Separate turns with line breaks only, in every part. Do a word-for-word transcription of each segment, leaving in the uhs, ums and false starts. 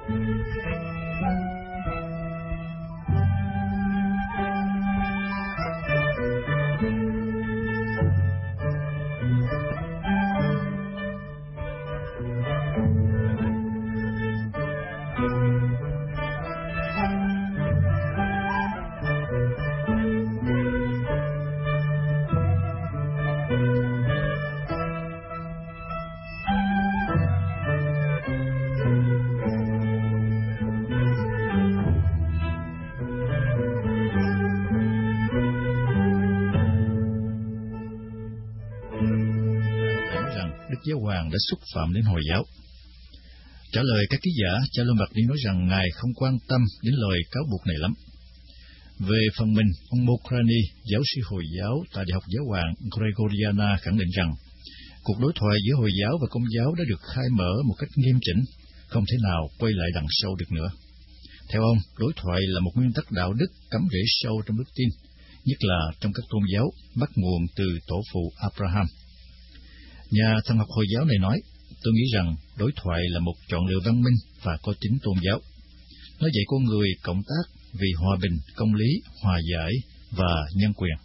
Giáo hoàng đã xúc phạm đến Hồi giáo. Trả lời các ký giả, cha Lombardi nói rằng ngài không quan tâm đến lời cáo buộc này lắm. Về phần mình, ông Mokrani, giáo sư Hồi giáo tại Đại học Giáo hoàng Gregoriana khẳng định rằng cuộc đối thoại giữa Hồi giáo và Công giáo đã được khai mở một cách nghiêm chỉnh, không thể nào quay lại đằng sau được nữa. Theo ông, đối thoại là một nguyên tắc đạo đức cắm rễ sâu trong đức tin, nhất là trong các tôn giáo bắt nguồn từ tổ phụ Abraham. Nhà thần học Hồi giáo này nói, tôi nghĩ rằng đối thoại là một chọn lựa văn minh và có tính tôn giáo. Nó dạy con người cộng tác vì hòa bình, công lý, hòa giải và nhân quyền.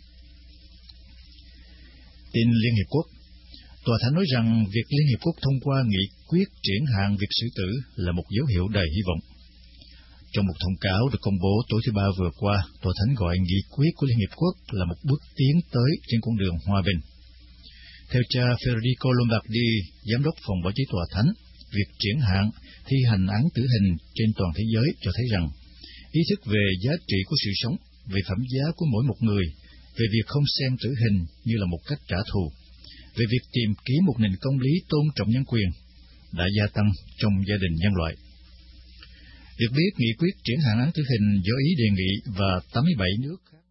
Tin Liên Hiệp Quốc. Tòa Thánh nói rằng việc Liên Hiệp Quốc thông qua nghị quyết triển hạn việc xử tử là một dấu hiệu đầy hy vọng. Trong một thông cáo được công bố tối thứ Ba vừa qua, Tòa Thánh gọi nghị quyết của Liên Hiệp Quốc là một bước tiến tới trên con đường hòa bình. Theo cha Federico Lombardi, giám đốc phòng báo chí Tòa Thánh, việc triển hạn thi hành án tử hình trên toàn thế giới cho thấy rằng ý thức về giá trị của sự sống, về phẩm giá của mỗi một người, về việc không xem tử hình như là một cách trả thù, về việc tìm kiếm một nền công lý tôn trọng nhân quyền, đã gia tăng trong gia đình nhân loại. Được biết, nghị quyết triển hạn án tử hình do Ý đề nghị và tám mươi bảy nước khác.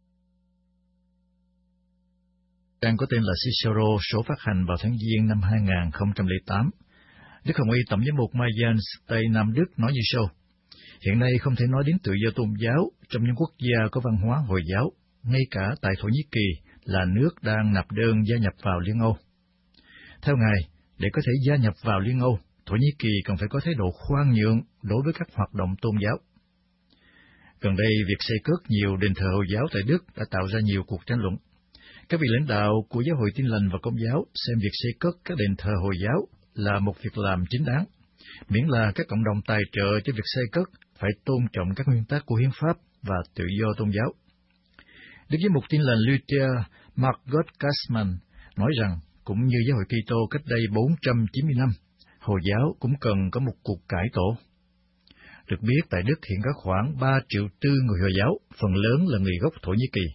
Trang có tên là Cicero, số phát hành vào tháng Giêng năm hai nghìn không trăm lẻ tám. Đức Hồng Y Tổng giám mục Mayans Tây Nam Đức nói như sau: hiện nay không thể nói đến tự do tôn giáo trong những quốc gia có văn hóa Hồi giáo, ngay cả tại Thổ Nhĩ Kỳ là nước đang nộp đơn gia nhập vào Liên Âu. Theo Ngài, để có thể gia nhập vào Liên Âu, Thổ Nhĩ Kỳ cần phải có thái độ khoan nhượng đối với các hoạt động tôn giáo. Gần đây, việc xây cất nhiều đền thờ Hồi giáo tại Đức đã tạo ra nhiều cuộc tranh luận. Các vị lãnh đạo của Giáo hội Tin lành và Công giáo xem việc xây cất các đền thờ Hồi giáo là một việc làm chính đáng, miễn là các cộng đồng tài trợ cho việc xây cất phải tôn trọng các nguyên tắc của hiến pháp và tự do tôn giáo. Đức giám mục Tin lành Luther Margot Kassman nói rằng, cũng như Giáo hội Kitô cách đây bốn trăm chín mươi năm, Hồi giáo cũng cần có một cuộc cải tổ. Được biết, tại Đức hiện có khoảng ba triệu tư người Hồi giáo, phần lớn là người gốc Thổ Nhĩ Kỳ.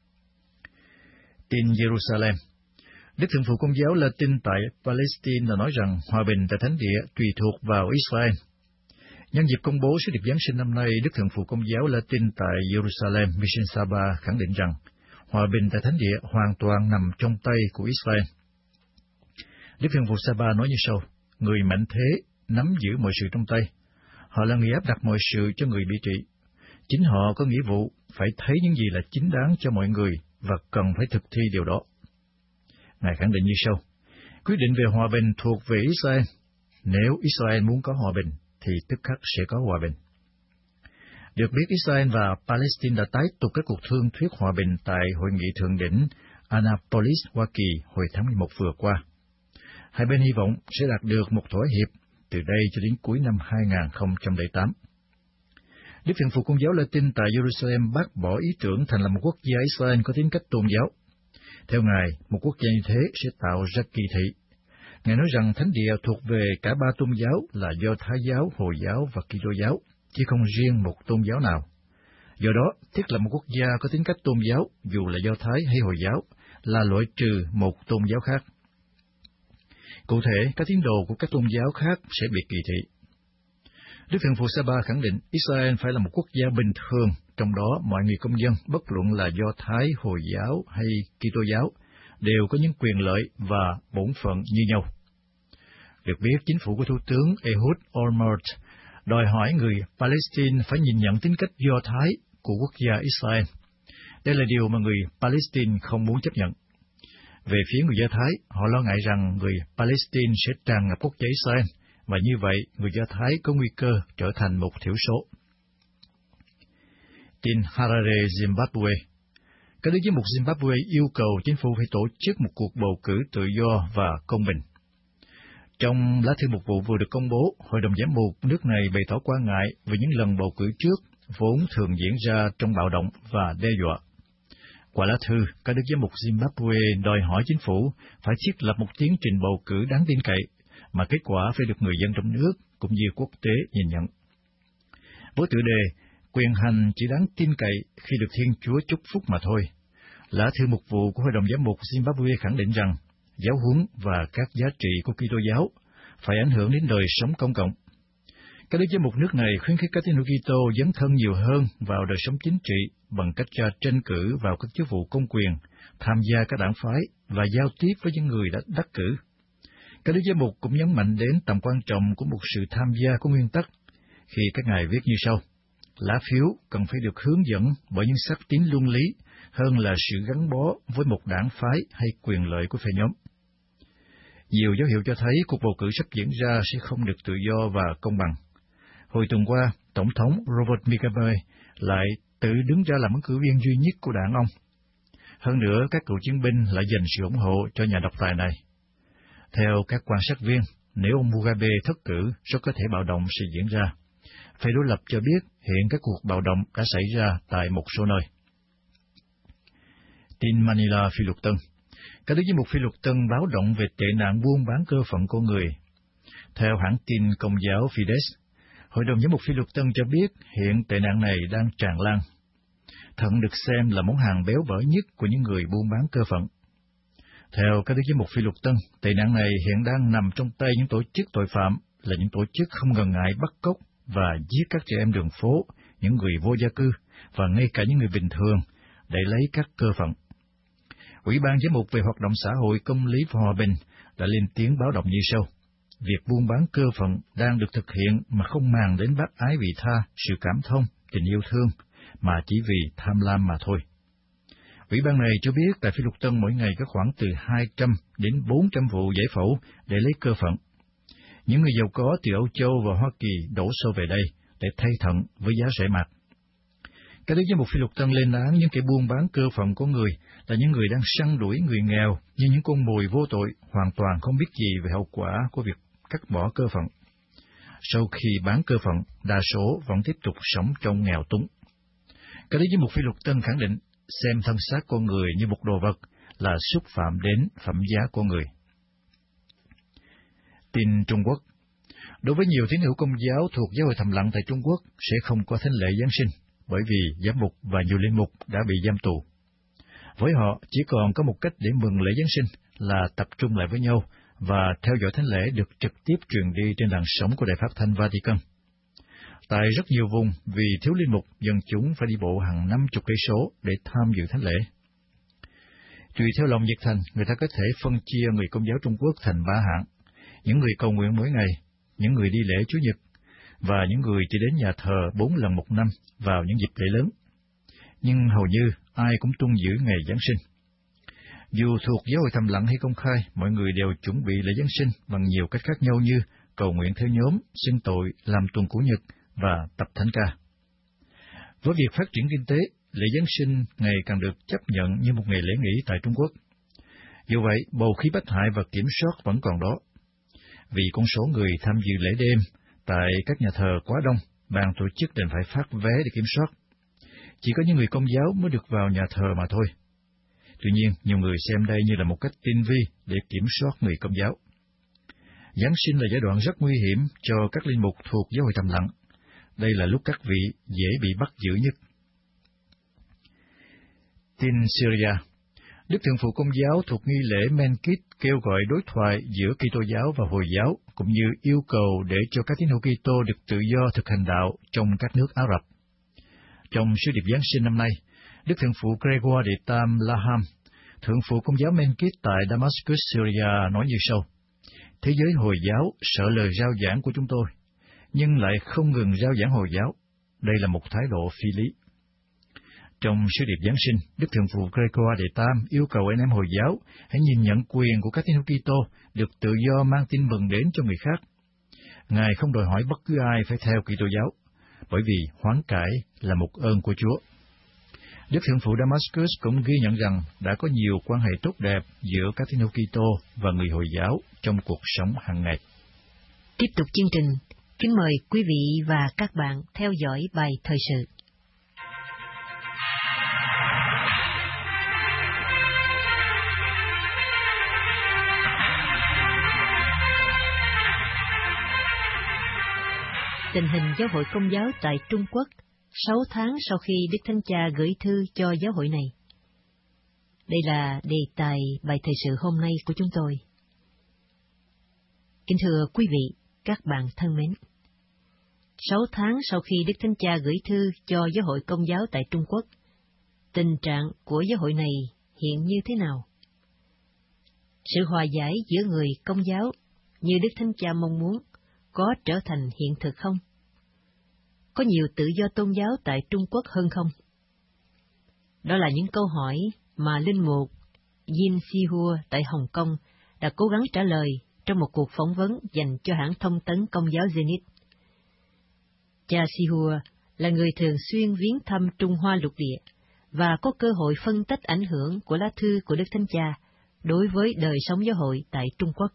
Tin Jerusalem. Đức Thượng phụ Công giáo Latin tại Palestine đã nói rằng hòa bình tại Thánh địa tùy thuộc vào Israel. Nhân dịp công bố sứ điệp Giáng sinh năm nay, Đức Thượng phụ Công giáo Latin tại Jerusalem, Mission Saba khẳng định rằng hòa bình tại Thánh địa hoàn toàn nằm trong tay của Israel. Đức Thượng phụ Saba nói như sau: người mạnh thế nắm giữ mọi sự trong tay. Họ là người áp đặt mọi sự cho người bị trị. Chính họ có nghĩa vụ phải thấy những gì là chính đáng cho mọi người và cần phải thực thi điều đó. Ngài khẳng định như sau: quyết định về hòa bình thuộc về Israel. Nếu Israel muốn có hòa bình, thì tức khắc sẽ có hòa bình. Được biết, Israel và Palestine đã tái tục các cuộc thương thuyết hòa bình tại Hội nghị Thượng đỉnh Annapolis, Hoa Kỳ hồi tháng mười một vừa qua. Hai bên hy vọng sẽ đạt được một thỏa hiệp từ đây cho đến cuối năm hai nghìn không trăm lẻ tám. Đức Thượng phụ Công giáo Latin tại Jerusalem bác bỏ ý tưởng thành lập một quốc gia Israel có tính cách tôn giáo. Theo Ngài, một quốc gia như thế sẽ tạo ra kỳ thị. Ngài nói rằng Thánh địa thuộc về cả ba tôn giáo là Do Thái giáo, Hồi giáo và Kitô giáo, chứ không riêng một tôn giáo nào. Do đó, thiết lập một quốc gia có tính cách tôn giáo, dù là Do Thái hay Hồi giáo, là loại trừ một tôn giáo khác. Cụ thể, các tín đồ của các tôn giáo khác sẽ bị kỳ thị. Đức Thượng phụ Saba khẳng định Israel phải là một quốc gia bình thường, trong đó mọi người công dân, bất luận là Do Thái, Hồi giáo hay Kitô giáo, đều có những quyền lợi và bổn phận như nhau. Được biết, chính phủ của Thủ tướng Ehud Olmert đòi hỏi người Palestine phải nhìn nhận tính cách Do Thái của quốc gia Israel. Đây là điều mà người Palestine không muốn chấp nhận. Về phía người Do Thái, họ lo ngại rằng người Palestine sẽ tràn ngập quốc gia Israel và như vậy người Do Thái có nguy cơ trở thành một thiểu số. Tin Harare, Zimbabwe. Các đức giám mục Zimbabwe yêu cầu chính phủ phải tổ chức một cuộc bầu cử tự do và công bình. Trong lá thư mục vụ vừa được công bố, Hội đồng giám mục nước này bày tỏ quan ngại về những lần bầu cử trước vốn thường diễn ra trong bạo động và đe dọa. Qua lá thư, các đức giám mục Zimbabwe đòi hỏi chính phủ phải thiết lập một tiến trình bầu cử đáng tin cậy, mà kết quả phải được người dân trong nước cũng như quốc tế nhìn nhận. Với tựa đề, quyền hành chỉ đáng tin cậy khi được Thiên Chúa chúc phúc mà thôi, lá thư mục vụ của Hội đồng giám mục Zimbabwe khẳng định rằng giáo huấn và các giá trị của Kitô giáo phải ảnh hưởng đến đời sống công cộng. Các đức giám mục nước này khuyến khích các tín hữu Kitô dấn thân nhiều hơn vào đời sống chính trị bằng cách ra tranh cử vào các chức vụ công quyền, tham gia các đảng phái và giao tiếp với những người đã đắc cử. Các đức giám mục cũng nhấn mạnh đến tầm quan trọng của một sự tham gia có nguyên tắc, khi các ngài viết như sau: lá phiếu cần phải được hướng dẫn bởi những sắc tín luân lý hơn là sự gắn bó với một đảng phái hay quyền lợi của phe nhóm. Nhiều dấu hiệu cho thấy cuộc bầu cử sắp diễn ra sẽ không được tự do và công bằng. Hồi tuần qua, Tổng thống Robert Mugabe lại tự đứng ra làm ứng cử viên duy nhất của đảng ông. Hơn nữa, các cựu chiến binh lại dành sự ủng hộ cho nhà độc tài này. Theo các quan sát viên, nếu ông Mugabe thất cử, rất có thể bạo động sẽ diễn ra. Phe đối lập cho biết hiện các cuộc bạo động đã xảy ra tại một số nơi. Tin Manila, Phi Luật Tân. Các đức giám mục Phi Luật Tân báo động về tệ nạn buôn bán cơ phận con người. Theo hãng tin Công giáo Fides, Hội đồng giám mục Phi Luật Tân cho biết hiện tệ nạn này đang tràn lan. Thận được xem là món hàng béo bở nhất của những người buôn bán cơ phận. Theo các đức giám mục Phi Luật Tân, tệ nạn này hiện đang nằm trong tay những tổ chức tội phạm, là những tổ chức không ngần ngại bắt cóc và giết các trẻ em đường phố, những người vô gia cư và ngay cả những người bình thường để lấy các cơ phận. Ủy ban giám mục về hoạt động xã hội, công lý và hòa bình đã lên tiếng báo động như sau: việc buôn bán cơ phận đang được thực hiện mà không màng đến bác ái vị tha, sự cảm thông, tình yêu thương, mà chỉ vì tham lam mà thôi. Ủy ban này cho biết tại Phi Luật Tân mỗi ngày có khoảng từ hai trăm đến bốn trăm vụ giải phẫu để lấy cơ phận. Những người giàu có từ Âu Châu và Hoa Kỳ đổ xô về đây để thay thận với giá rẻ mạt. Các đức giám mục Phi Luật Tân lên án những kẻ buôn bán cơ phận của người là những người đang săn đuổi người nghèo như những con mồi vô tội, hoàn toàn không biết gì về hậu quả của việc cắt bỏ cơ phận. Sau khi bán cơ phận, đa số vẫn tiếp tục sống trong nghèo túng. Các đức giám mục Phi Luật Tân khẳng định xem thân xác con người như một đồ vật là xúc phạm đến phẩm giá con người. Tin Trung Quốc. Đối với nhiều tín hữu Công giáo thuộc giáo hội thầm lặng tại Trung Quốc sẽ không có thánh lễ Giáng sinh, bởi vì giám mục và nhiều linh mục đã bị giam tù. Với họ, chỉ còn có một cách để mừng lễ Giáng sinh là tập trung lại với nhau và theo dõi thánh lễ được trực tiếp truyền đi trên làn sóng của Đài Phát thanh Vatican. Tại rất nhiều vùng, vì thiếu linh mục, dân chúng phải đi bộ hàng năm chục cây số để tham dự thánh lễ. Tùy theo lòng nhiệt thành, người ta có thể phân chia người Công giáo Trung Quốc thành ba hạng: những người cầu nguyện mỗi ngày, những người đi lễ Chủ nhật, và những người chỉ đến nhà thờ bốn lần một năm vào những dịp lễ lớn. Nhưng hầu như ai cũng tuân giữ ngày Giáng sinh. Dù thuộc giáo hội thầm lặng hay công khai, mọi người đều chuẩn bị lễ Giáng sinh bằng nhiều cách khác nhau như cầu nguyện theo nhóm, xưng tội, làm tuần Chủ nhật và tập thánh ca. Với việc phát triển kinh tế, lễ Giáng sinh ngày càng được chấp nhận như một ngày lễ nghỉ tại Trung Quốc. Dù vậy, bầu khí bất hại và kiểm soát vẫn còn đó. Vì con số người tham dự lễ đêm tại các nhà thờ quá đông, ban tổ chức đành phải phát vé để kiểm soát. Chỉ có những người Công giáo mới được vào nhà thờ mà thôi. Tuy nhiên, nhiều người xem đây như là một cách tinh vi để kiểm soát người Công giáo. Giáng sinh là giai đoạn rất nguy hiểm cho các linh mục thuộc giáo hội thầm lặng. Đây là lúc các vị dễ bị bắt giữ nhất. Tin Syria. Đức Thượng phụ Công giáo thuộc nghi lễ Menkit kêu gọi đối thoại giữa Kitô giáo và Hồi giáo, cũng như yêu cầu để cho các tín hữu Kitô được tự do thực hành đạo trong các nước Ả Rập. Trong sứ điệp Giáng sinh năm nay, Đức Thượng phụ Gregor đệ Tam Laham, Thượng phụ Công giáo Menkit tại Damascus, Syria nói như sau: thế giới Hồi giáo sợ lời rao giảng của chúng tôi, nhưng lại không ngừng rao giảng Hồi giáo. Đây là một thái độ phi lý. Trong sứ điệp Giáng sinh, Đức Thượng phụ Gregor đệ Tam yêu cầu anh em Hồi giáo hãy nhìn nhận quyền của các tín hữu Kitô được tự do mang tin mừng đến cho người khác. Ngài không đòi hỏi bất cứ ai phải theo Kitô giáo, bởi vì hoán cải là một ơn của Chúa. Đức Thượng phụ Damascus cũng ghi nhận rằng đã có nhiều quan hệ tốt đẹp giữa các tín hữu Kitô và người Hồi giáo trong cuộc sống hàng ngày.
Tiếp tục chương trình, kính mời quý vị và các bạn theo dõi bài thời sự. Tình hình giáo hội Công giáo tại Trung Quốc sáu tháng sau khi Đức Thánh Cha gửi thư cho giáo hội này. Đây là đề tài bài thời sự hôm nay của chúng tôi. Kính thưa quý vị, các bạn thân mến, sáu tháng sau khi Đức Thánh Cha gửi thư cho giáo hội Công giáo tại Trung Quốc, tình trạng của giáo hội này hiện như thế nào? Sự hòa giải giữa người Công giáo như Đức Thánh Cha mong muốn có trở thành hiện thực không? Có nhiều tự do tôn giáo tại Trung Quốc hơn không? Đó là những câu hỏi mà Linh mục Yin Si-hua tại Hồng Kông đã cố gắng trả lời trong một cuộc phỏng vấn dành cho hãng thông tấn Công giáo Zenith. Cha Si-hua là người thường xuyên viếng thăm Trung Hoa lục địa và có cơ hội phân tích ảnh hưởng của lá thư của Đức Thánh Cha đối với đời sống giáo hội tại Trung Quốc.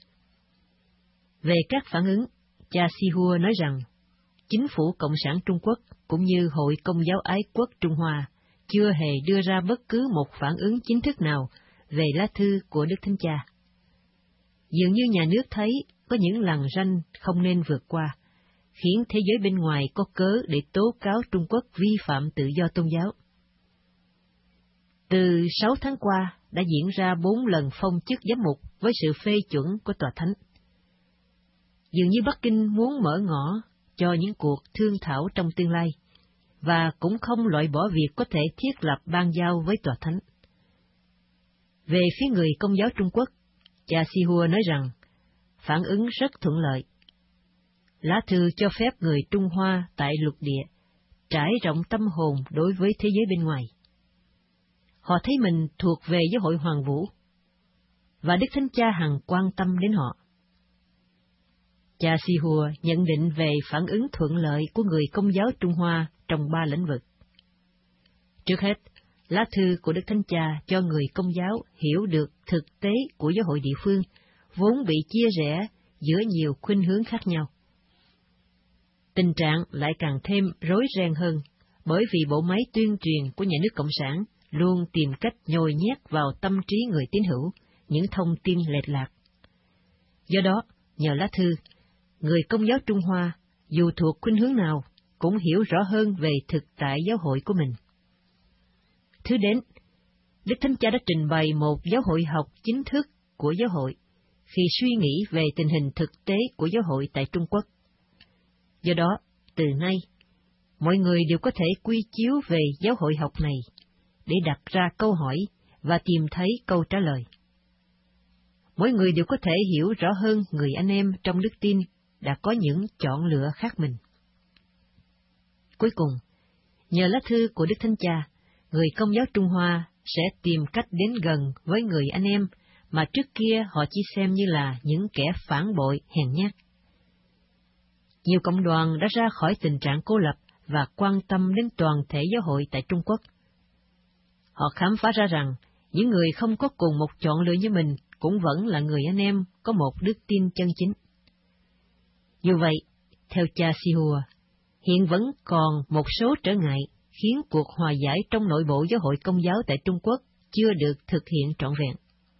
Về các phản ứng, cha Si-hua nói rằng Chính phủ Cộng sản Trung Quốc cũng như Hội Công giáo Ái quốc Trung Hoa chưa hề đưa ra bất cứ một phản ứng chính thức nào về lá thư của Đức Thánh Cha. Dường như nhà nước thấy có những lằn ranh không nên vượt qua, khiến thế giới bên ngoài có cớ để tố cáo Trung Quốc vi phạm tự do tôn giáo. Từ sáu tháng qua đã diễn ra bốn lần phong chức giám mục với sự phê chuẩn của Tòa Thánh. Dường như Bắc Kinh muốn mở ngõ cho những cuộc thương thảo trong tương lai, và cũng không loại bỏ việc có thể thiết lập ban giao với Tòa Thánh. Về phía người Công giáo Trung Quốc, cha Si-hua nói rằng phản ứng rất thuận lợi. Lá thư cho phép người Trung Hoa tại lục địa trải rộng tâm hồn đối với thế giới bên ngoài. Họ thấy mình thuộc về giáo hội Hoàng Vũ, và Đức Thánh Cha hằng quan tâm đến họ. Cha Si-hua nhận định về phản ứng thuận lợi của người Công giáo Trung Hoa trong ba lĩnh vực. Trước hết, lá thư của Đức Thánh Cha cho người Công giáo hiểu được thực tế của giáo hội địa phương, vốn bị chia rẽ giữa nhiều khuynh hướng khác nhau. Tình trạng lại càng thêm rối ren hơn, bởi vì bộ máy tuyên truyền của nhà nước Cộng sản luôn tìm cách nhồi nhét vào tâm trí người tín hữu những thông tin lệch lạc. Do đó, nhờ lá thư, người Công giáo Trung Hoa, dù thuộc khuynh hướng nào, cũng hiểu rõ hơn về thực tại giáo hội của mình. Thứ đến, Đức Thánh Cha đã trình bày một giáo hội học chính thức của giáo hội khi suy nghĩ về tình hình thực tế của giáo hội tại Trung Quốc. Do đó, từ nay, mọi người đều có thể quy chiếu về giáo hội học này để đặt ra câu hỏi và tìm thấy câu trả lời. Mỗi người đều có thể hiểu rõ hơn người anh em trong đức tin đã có những chọn lựa khác mình. Cuối cùng, nhờ lá thư của Đức Thánh Cha, người Công giáo Trung Hoa sẽ tìm cách đến gần với người anh em mà trước kia họ chỉ xem như là những kẻ phản bội hèn nhát. Nhiều cộng đoàn đã ra khỏi tình trạng cô lập và quan tâm đến toàn thể giáo hội tại Trung Quốc. Họ khám phá ra rằng những người không có cùng một chọn lựa như mình cũng vẫn là người anh em có một đức tin chân chính. Dù vậy, theo cha Si-hua, hiện vẫn còn một số trở ngại khiến cuộc hòa giải trong nội bộ giáo hội Công giáo tại Trung Quốc chưa được thực hiện trọn vẹn.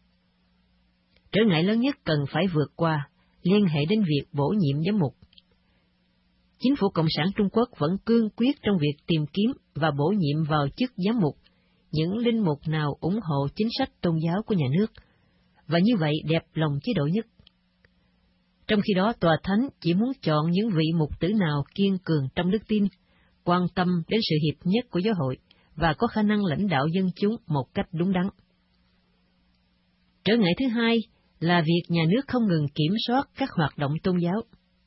Trở ngại lớn nhất cần phải vượt qua liên hệ đến việc bổ nhiệm giám mục. Chính phủ Cộng sản Trung Quốc vẫn cương quyết trong việc tìm kiếm và bổ nhiệm vào chức giám mục những linh mục nào ủng hộ chính sách tôn giáo của nhà nước, và như vậy đẹp lòng chế độ nhất. Trong khi đó, Tòa Thánh chỉ muốn chọn những vị mục tử nào kiên cường trong đức tin, quan tâm đến sự hiệp nhất của giáo hội và có khả năng lãnh đạo dân chúng một cách đúng đắn. Trở ngại thứ hai là việc nhà nước không ngừng kiểm soát các hoạt động tôn giáo.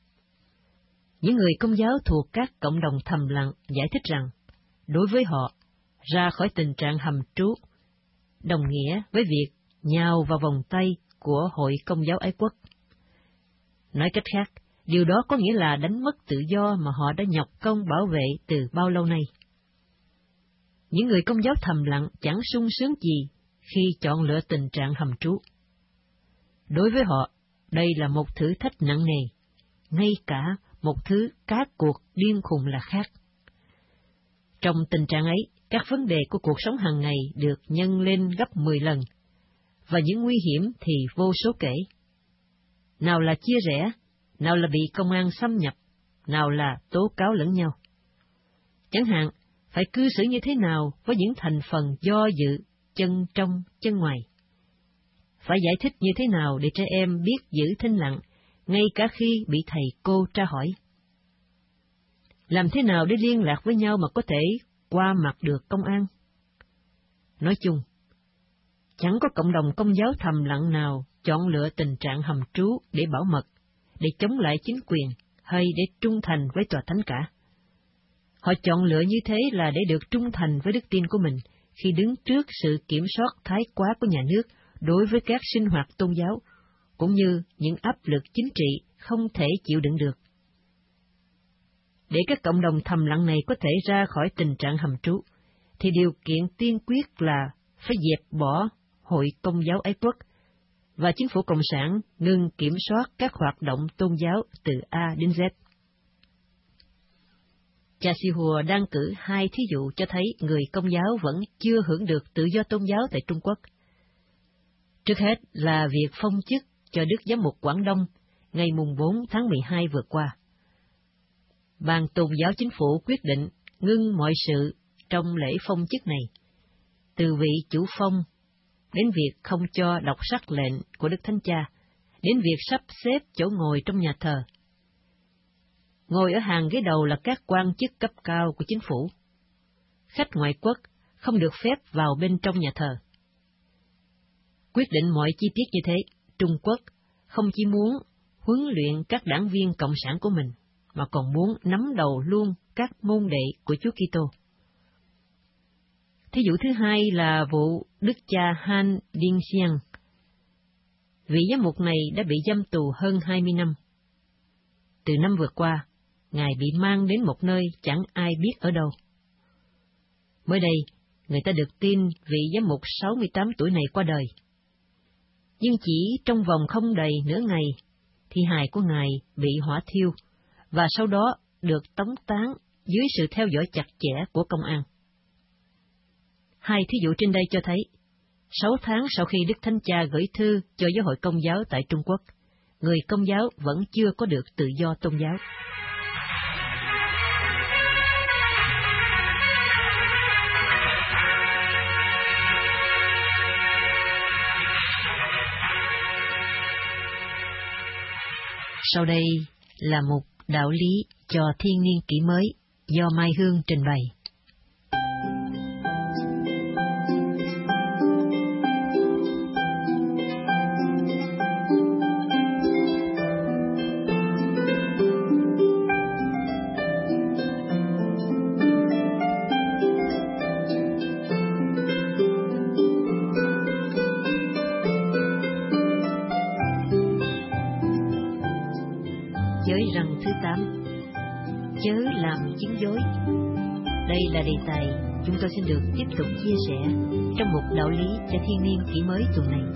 Những người Công giáo thuộc các cộng đồng thầm lặng giải thích rằng, đối với họ, ra khỏi tình trạng hầm trú, đồng nghĩa với việc nhào vào vòng tay của Hội Công giáo Ái quốc. Nói cách khác, điều đó có nghĩa là đánh mất tự do mà họ đã nhọc công bảo vệ từ bao lâu nay. Những người Công giáo thầm lặng chẳng sung sướng gì khi chọn lựa tình trạng hầm trú. Đối với họ, đây là một thử thách nặng nề, ngay cả một thứ cá cuộc điên khùng là khác. Trong tình trạng ấy, các vấn đề của cuộc sống hàng ngày được nhân lên gấp mười lần, và những nguy hiểm thì vô số kể. Nào là chia rẽ, nào là bị công an xâm nhập, nào là tố cáo lẫn nhau. Chẳng hạn, phải cư xử như thế nào với những thành phần do dự, chân trong, chân ngoài. Phải giải thích như thế nào để trẻ em biết giữ thinh lặng, ngay cả khi bị thầy cô tra hỏi. Làm thế nào để liên lạc với nhau mà có thể qua mặt được công an? Nói chung, chẳng có cộng đồng Công giáo thầm lặng nào chọn lựa tình trạng hầm trú để bảo mật, để chống lại chính quyền hay để trung thành với tòa thánh cả. Họ chọn lựa như thế là để được trung thành với đức tin của mình khi đứng trước sự kiểm soát thái quá của nhà nước đối với các sinh hoạt tôn giáo, cũng như những áp lực chính trị không thể chịu đựng được. Để các cộng đồng thầm lặng này có thể ra khỏi tình trạng hầm trú, thì điều kiện tiên quyết là phải dẹp bỏ Hội Công giáo Ái Quốc, và chính phủ Cộng sản ngừng kiểm soát các hoạt động tôn giáo từ A đến Z. Cha Si Hùa đang cử hai thí dụ cho thấy người Công giáo vẫn chưa hưởng được tự do tôn giáo tại Trung Quốc. Trước hết là việc phong chức cho Đức Giám mục Quảng Đông ngày mùng bốn tháng mười hai vừa qua. Ban Tôn giáo Chính phủ quyết định ngưng mọi sự trong lễ phong chức này, từ vị chủ phong đến việc không cho đọc sắc lệnh của Đức Thánh Cha, đến việc sắp xếp chỗ ngồi trong nhà thờ. Ngồi ở hàng ghế đầu là các quan chức cấp cao của chính phủ. Khách ngoại quốc không được phép vào bên trong nhà thờ. Quyết định mọi chi tiết như thế, Trung Quốc không chỉ muốn huấn luyện các đảng viên cộng sản của mình, mà còn muốn nắm đầu luôn các môn đệ của Chúa Kitô. Thí dụ thứ hai là vụ Đức cha Han Dingxiang. Vị giám mục này đã bị giam tù hơn hai mươi năm. Từ năm vừa qua, Ngài bị mang đến một nơi chẳng ai biết ở đâu. Mới đây, người ta được tin vị giám mục sáu mươi tám tuổi này qua đời. Nhưng chỉ trong vòng không đầy nửa ngày, thi hài của Ngài bị hỏa thiêu, và sau đó được tống táng dưới sự theo dõi chặt chẽ của công an. Hai thí dụ trên đây cho thấy, sáu tháng sau khi Đức Thánh Cha gửi thư cho Giáo hội Công giáo tại Trung Quốc, người Công giáo vẫn chưa có được tự do tôn giáo. Sau đây là một đạo lý cho thiên niên kỷ mới do Mai Hương trình bày. Giới răng thứ tám, chớ làm chứng dối. Đây là đề tài chúng tôi xin được tiếp tục chia sẻ trong một đạo lý cho thiên niên kỷ mới tuần này.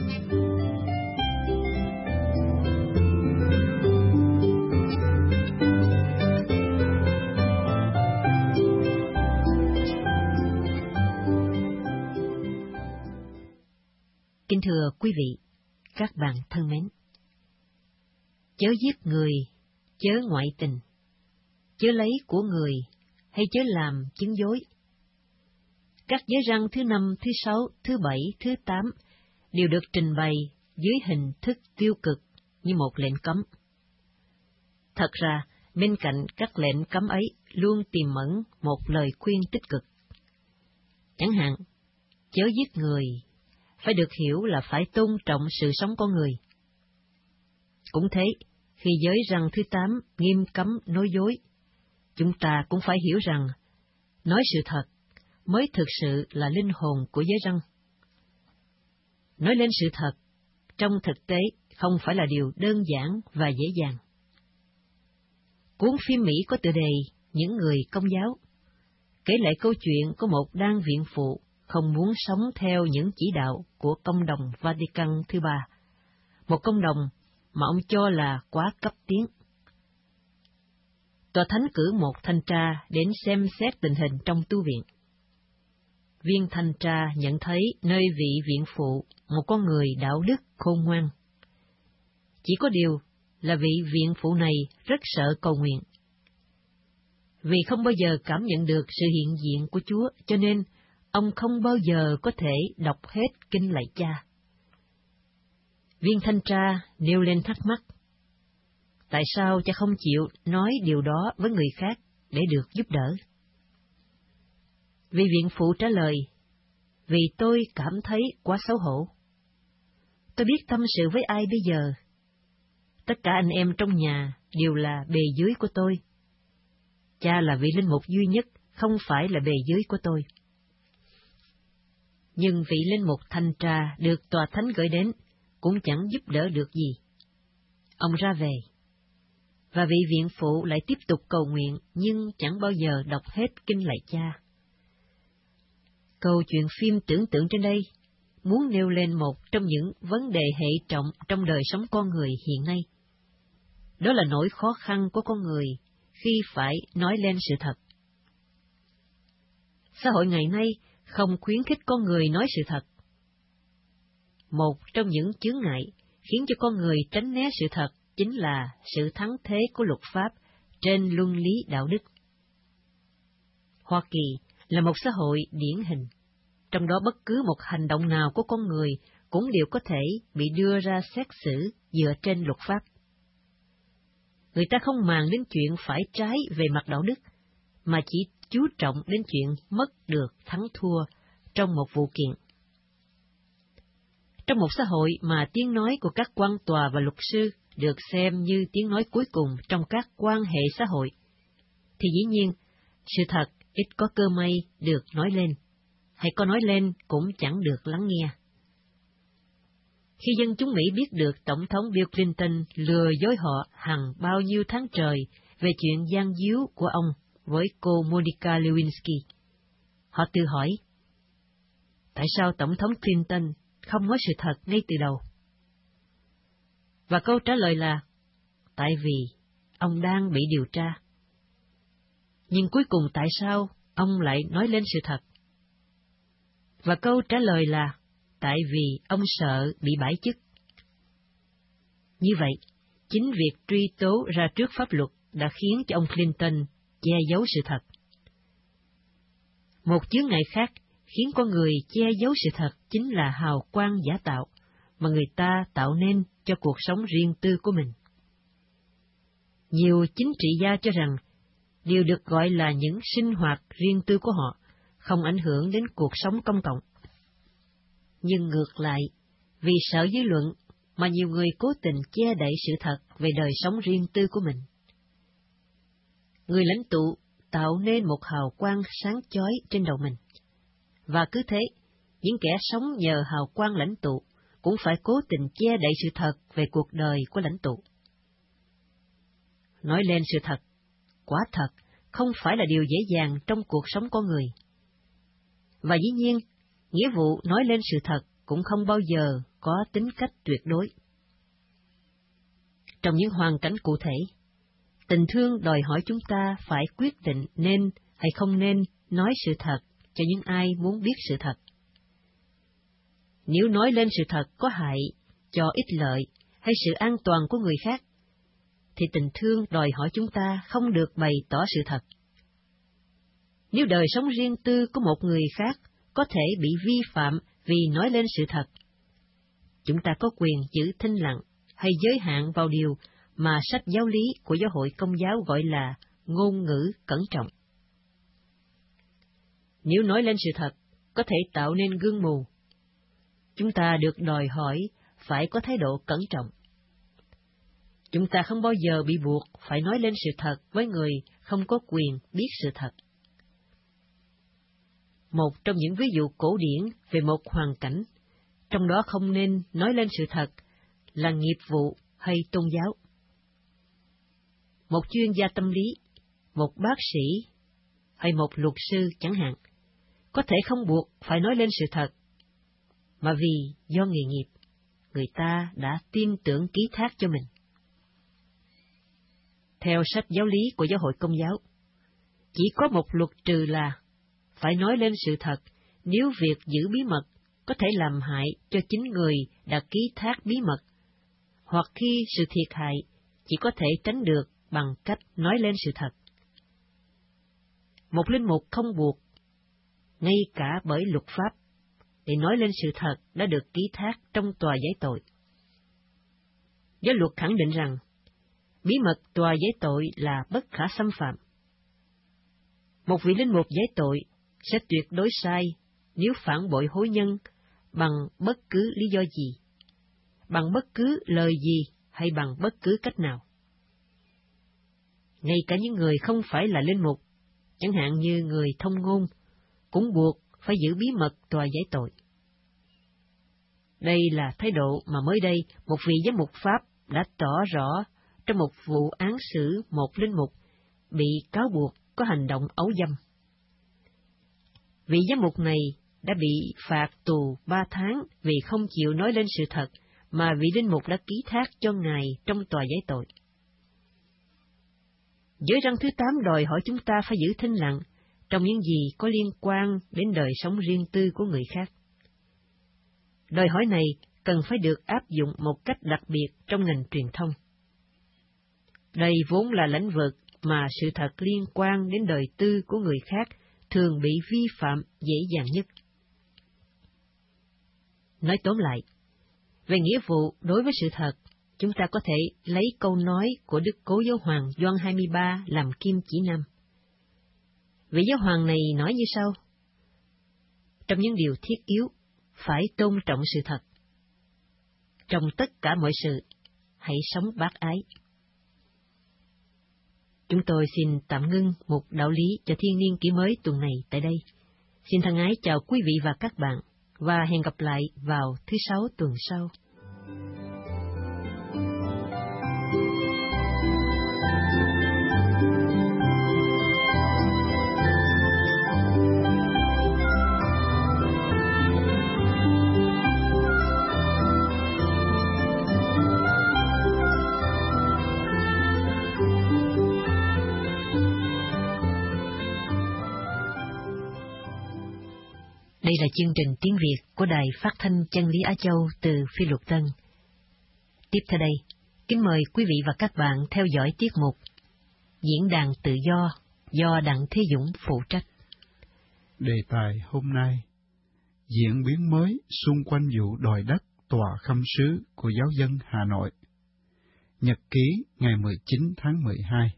Kính thưa quý vị, các bạn thân mến, chớ giết người, chớ ngoại tình, chớ lấy của người, hay chớ làm chứng dối. Các giới răn thứ năm, thứ sáu, thứ bảy, thứ tám đều được trình bày dưới hình thức tiêu cực như một lệnh cấm. Thật ra, bên cạnh các lệnh cấm ấy luôn tiềm ẩn một lời khuyên tích cực. Chẳng hạn, chớ giết người, phải được hiểu là phải tôn trọng sự sống con người. Cũng thế, khi giới răn thứ tám nghiêm cấm nói dối, chúng ta cũng phải hiểu rằng, nói sự thật mới thực sự là linh hồn của giới răn. Nói lên sự thật, trong thực tế không phải là điều đơn giản và dễ dàng. Cuốn phim Mỹ có tựa đề Những người Công giáo, kể lại câu chuyện của một đan viện phụ không muốn sống theo những chỉ đạo của công đồng Vatican thứ ba, một công đồng mà ông cho là quá cấp tiến. Tòa thánh cử một thanh tra đến xem xét tình hình trong tu viện. Viên thanh tra nhận thấy nơi vị viện phụ một con người đạo đức khôn ngoan. Chỉ có điều là vị viện phụ này rất sợ cầu nguyện. Vì không bao giờ cảm nhận được sự hiện diện của Chúa, cho nên ông không bao giờ có thể đọc hết kinh lạy Cha. Viên thanh tra nêu lên thắc mắc: tại sao cha không chịu nói điều đó với người khác để được giúp đỡ? Vị viện phụ trả lời: vì tôi cảm thấy quá xấu hổ. Tôi biết tâm sự với ai bây giờ? Tất cả anh em trong nhà đều là bề dưới của tôi. Cha là vị linh mục duy nhất, không phải là bề dưới của tôi. Nhưng vị linh mục thanh tra được tòa thánh gửi đến cũng chẳng giúp đỡ được gì. Ông ra về, và vị viện phụ lại tiếp tục cầu nguyện nhưng chẳng bao giờ đọc hết kinh lạy Cha. Câu chuyện phim tưởng tượng trên đây muốn nêu lên một trong những vấn đề hệ trọng trong đời sống con người hiện nay. Đó là nỗi khó khăn của con người khi phải nói lên sự thật. Xã hội ngày nay không khuyến khích con người nói sự thật. Một trong những chướng ngại khiến cho con người tránh né sự thật chính là sự thắng thế của luật pháp trên luân lý đạo đức. Hoa Kỳ là một xã hội điển hình, trong đó bất cứ một hành động nào của con người cũng đều có thể bị đưa ra xét xử dựa trên luật pháp. Người ta không màng đến chuyện phải trái về mặt đạo đức, mà chỉ chú trọng đến chuyện mất được thắng thua trong một vụ kiện. Trong một xã hội mà tiếng nói của các quan tòa và luật sư được xem như tiếng nói cuối cùng trong các quan hệ xã hội, thì dĩ nhiên, sự thật ít có cơ may được nói lên, hay có nói lên cũng chẳng được lắng nghe. Khi dân chúng Mỹ biết được Tổng thống Bill Clinton lừa dối họ hằng bao nhiêu tháng trời về chuyện gian díu của ông với cô Monica Lewinsky, họ tự hỏi, tại sao Tổng thống Clinton không nói sự thật ngay từ đầu? Và câu trả lời là, tại vì ông đang bị điều tra. Nhưng cuối cùng tại sao ông lại nói lên sự thật? Và câu trả lời là, tại vì ông sợ bị bãi chức. Như vậy, chính việc truy tố ra trước pháp luật đã khiến cho ông Clinton che giấu sự thật. Một chướng ngại khác khiến con người che giấu sự thật chính là hào quang giả tạo mà người ta tạo nên cho cuộc sống riêng tư của mình. Nhiều chính trị gia cho rằng điều được gọi là những sinh hoạt riêng tư của họ không ảnh hưởng đến cuộc sống công cộng. Nhưng ngược lại, vì sợ dư luận mà nhiều người cố tình che đậy sự thật về đời sống riêng tư của mình. Người lãnh tụ tạo nên một hào quang sáng chói trên đầu mình. Và cứ thế, những kẻ sống nhờ hào quang lãnh tụ cũng phải cố tình che đậy sự thật về cuộc đời của lãnh tụ. Nói lên sự thật, quả thật, không phải là điều dễ dàng trong cuộc sống con người. Và dĩ nhiên, nghĩa vụ nói lên sự thật cũng không bao giờ có tính cách tuyệt đối. Trong những hoàn cảnh cụ thể, tình thương đòi hỏi chúng ta phải quyết định nên hay không nên nói sự thật cho những ai muốn biết sự thật. Nếu nói lên sự thật có hại cho ích lợi hay sự an toàn của người khác, thì tình thương đòi hỏi chúng ta không được bày tỏ sự thật. Nếu đời sống riêng tư của một người khác có thể bị vi phạm vì nói lên sự thật, chúng ta có quyền giữ thinh lặng hay giới hạn vào điều mà sách giáo lý của Giáo hội Công giáo gọi là ngôn ngữ cẩn trọng. Nếu nói lên sự thật có thể tạo nên gương mù, chúng ta được đòi hỏi phải có thái độ cẩn trọng. Chúng ta không bao giờ bị buộc phải nói lên sự thật với người không có quyền biết sự thật. Một trong những ví dụ cổ điển về một hoàn cảnh, trong đó không nên nói lên sự thật, là nghiệp vụ hay tôn giáo. một chuyên gia tâm lý, một bác sĩ hay một luật sư chẳng hạn, có thể không buộc phải nói lên sự thật, mà vì do nghề nghiệp, người ta đã tin tưởng ký thác cho mình. Theo sách giáo lý của Giáo hội Công giáo, chỉ có một luật trừ là phải nói lên sự thật nếu việc giữ bí mật có thể làm hại cho chính người đã ký thác bí mật, hoặc khi sự thiệt hại chỉ có thể tránh được bằng cách nói lên sự thật. Một linh mục không buộc, ngay cả bởi luật pháp, để nói lên sự thật đã được ký thác trong tòa giấy tội. Giáo luật khẳng định rằng, bí mật tòa giấy tội là bất khả xâm phạm. Một vị linh mục giấy tội sẽ tuyệt đối sai nếu phản bội hối nhân bằng bất cứ lý do gì, bằng bất cứ lời gì hay bằng bất cứ cách nào. Ngay cả những người không phải là linh mục, chẳng hạn như người thông ngôn, cũng buộc phải giữ bí mật tòa giấy tội. Đây là thái độ mà mới đây một vị giám mục Pháp đã tỏ rõ trong một vụ án xử một linh mục bị cáo buộc có hành động ấu dâm. Vị giám mục này đã bị phạt tù ba tháng vì không chịu nói lên sự thật mà vị linh mục đã ký thác cho ngài trong tòa giấy tội. Giới răn thứ tám đòi hỏi chúng ta phải giữ thinh lặng trong những gì có liên quan đến đời sống riêng tư của người khác. Đòi hỏi này cần phải được áp dụng một cách đặc biệt trong ngành truyền thông. Đây vốn là lĩnh vực mà sự thật liên quan đến đời tư của người khác thường bị vi phạm dễ dàng nhất. Nói tóm lại, về nghĩa vụ đối với sự thật, chúng ta có thể lấy câu nói của Đức Cố Giáo Hoàng Gioan hai mươi ba làm kim chỉ nam. Vị giáo hoàng này nói như sau: trong những điều thiết yếu, phải tôn trọng sự thật. Trong tất cả mọi sự, hãy sống bác ái. Chúng tôi xin tạm ngưng một đạo lý cho thiên niên kỷ mới tuần này tại đây. Xin thân ái chào quý vị và các bạn, và hẹn gặp lại vào thứ Sáu tuần sau. Đây là chương trình tiếng Việt của Đài Phát thanh Chân lý Á Châu từ Phi Luật Tân. Tiếp theo đây, kính mời quý vị và các bạn theo dõi tiết mục Diễn đàn tự do do Đặng Thế Dũng phụ trách.
Đề tài hôm nay: diễn biến mới xung quanh vụ đòi đất tòa khâm sứ của giáo dân Hà Nội. Nhật ký ngày mười chín tháng mười hai.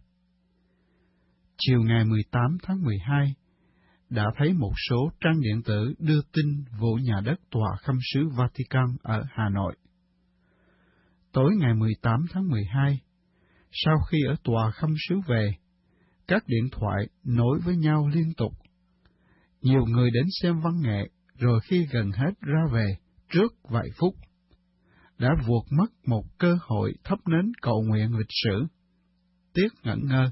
Chiều ngày mười tám tháng mười hai, đã thấy một số trang điện tử đưa tin vụ nhà đất tòa khâm sứ Vatican ở Hà Nội. Tối ngày mười tám tháng mười hai, sau khi ở tòa khâm sứ về, các điện thoại nối với nhau liên tục. Nhiều người đến xem văn nghệ, rồi khi gần hết ra về, trước vài phút, đã vuột mất một cơ hội thắp nến cầu nguyện lịch sử. Tiếc ngẩn ngơ.